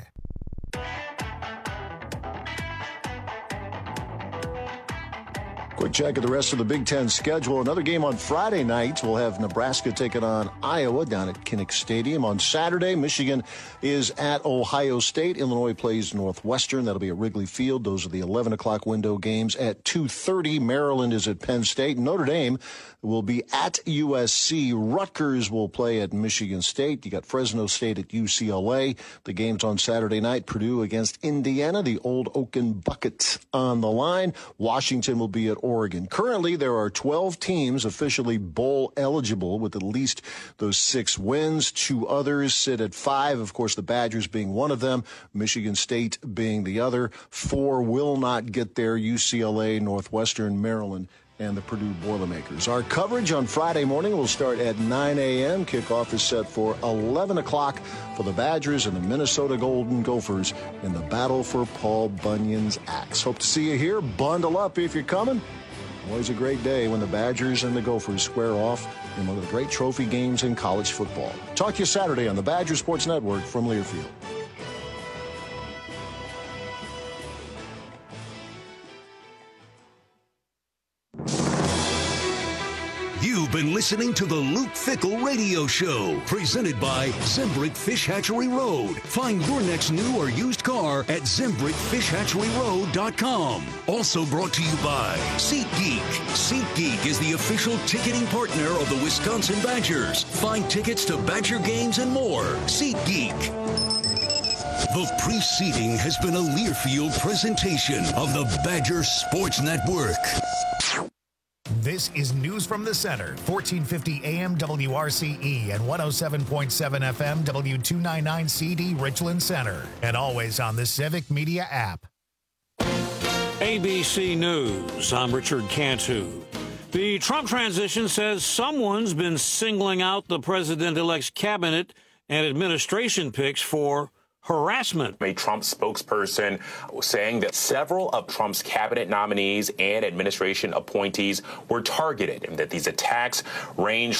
Quick check of the rest of the Big Ten schedule. Another game on Friday night. We'll have Nebraska taking on Iowa down at Kinnick Stadium. On Saturday, Michigan is at Ohio State. Illinois plays Northwestern. That'll be at Wrigley Field. Those are the eleven o'clock window games. At two thirty, Maryland is at Penn State. Notre Dame will be at U S C. Rutgers will play at Michigan State. You got Fresno State at U C L A. The games on Saturday night, Purdue against Indiana. The Old Oaken Bucket on the line. Washington will be at Oregon Oregon. Currently, there are twelve teams officially bowl eligible with at least those six wins. Two others sit at five, of course, the Badgers being one of them, Michigan State being the other. Four will not get there, U C L A, Northwestern, Maryland, and the Purdue Boilermakers. Our coverage on Friday morning will start at nine a.m. Kickoff is set for eleven o'clock for the Badgers and the Minnesota Golden Gophers in the battle for Paul Bunyan's axe. Hope to see you here. Bundle up if you're coming. Always a great day when the Badgers and the Gophers square off in one of the great trophy games in college football. Talk to you Saturday on the Badger Sports Network from Learfield. You've been listening to the Luke Fickell Radio Show, presented by Zimbrick Fish Hatchery Road. Find your next new or used car at Zimbrick Fish Hatchery Road dot com. Also brought to you by SeatGeek. SeatGeek is the official ticketing partner of the Wisconsin Badgers. Find tickets to Badger games and more. SeatGeek. The preceding has been a Learfield presentation of the Badger Sports Network. This is News from the Center, fourteen fifty A M W R C E and one oh seven point seven F M W two ninety-nine C D Richland Center, and always on the Civic Media app. A B C News, I'm Richard Cantu. The Trump transition says someone's been singling out the president-elect's cabinet and administration picks for harassment. A Trump spokesperson saying that several of Trump's cabinet nominees and administration appointees were targeted and that these attacks range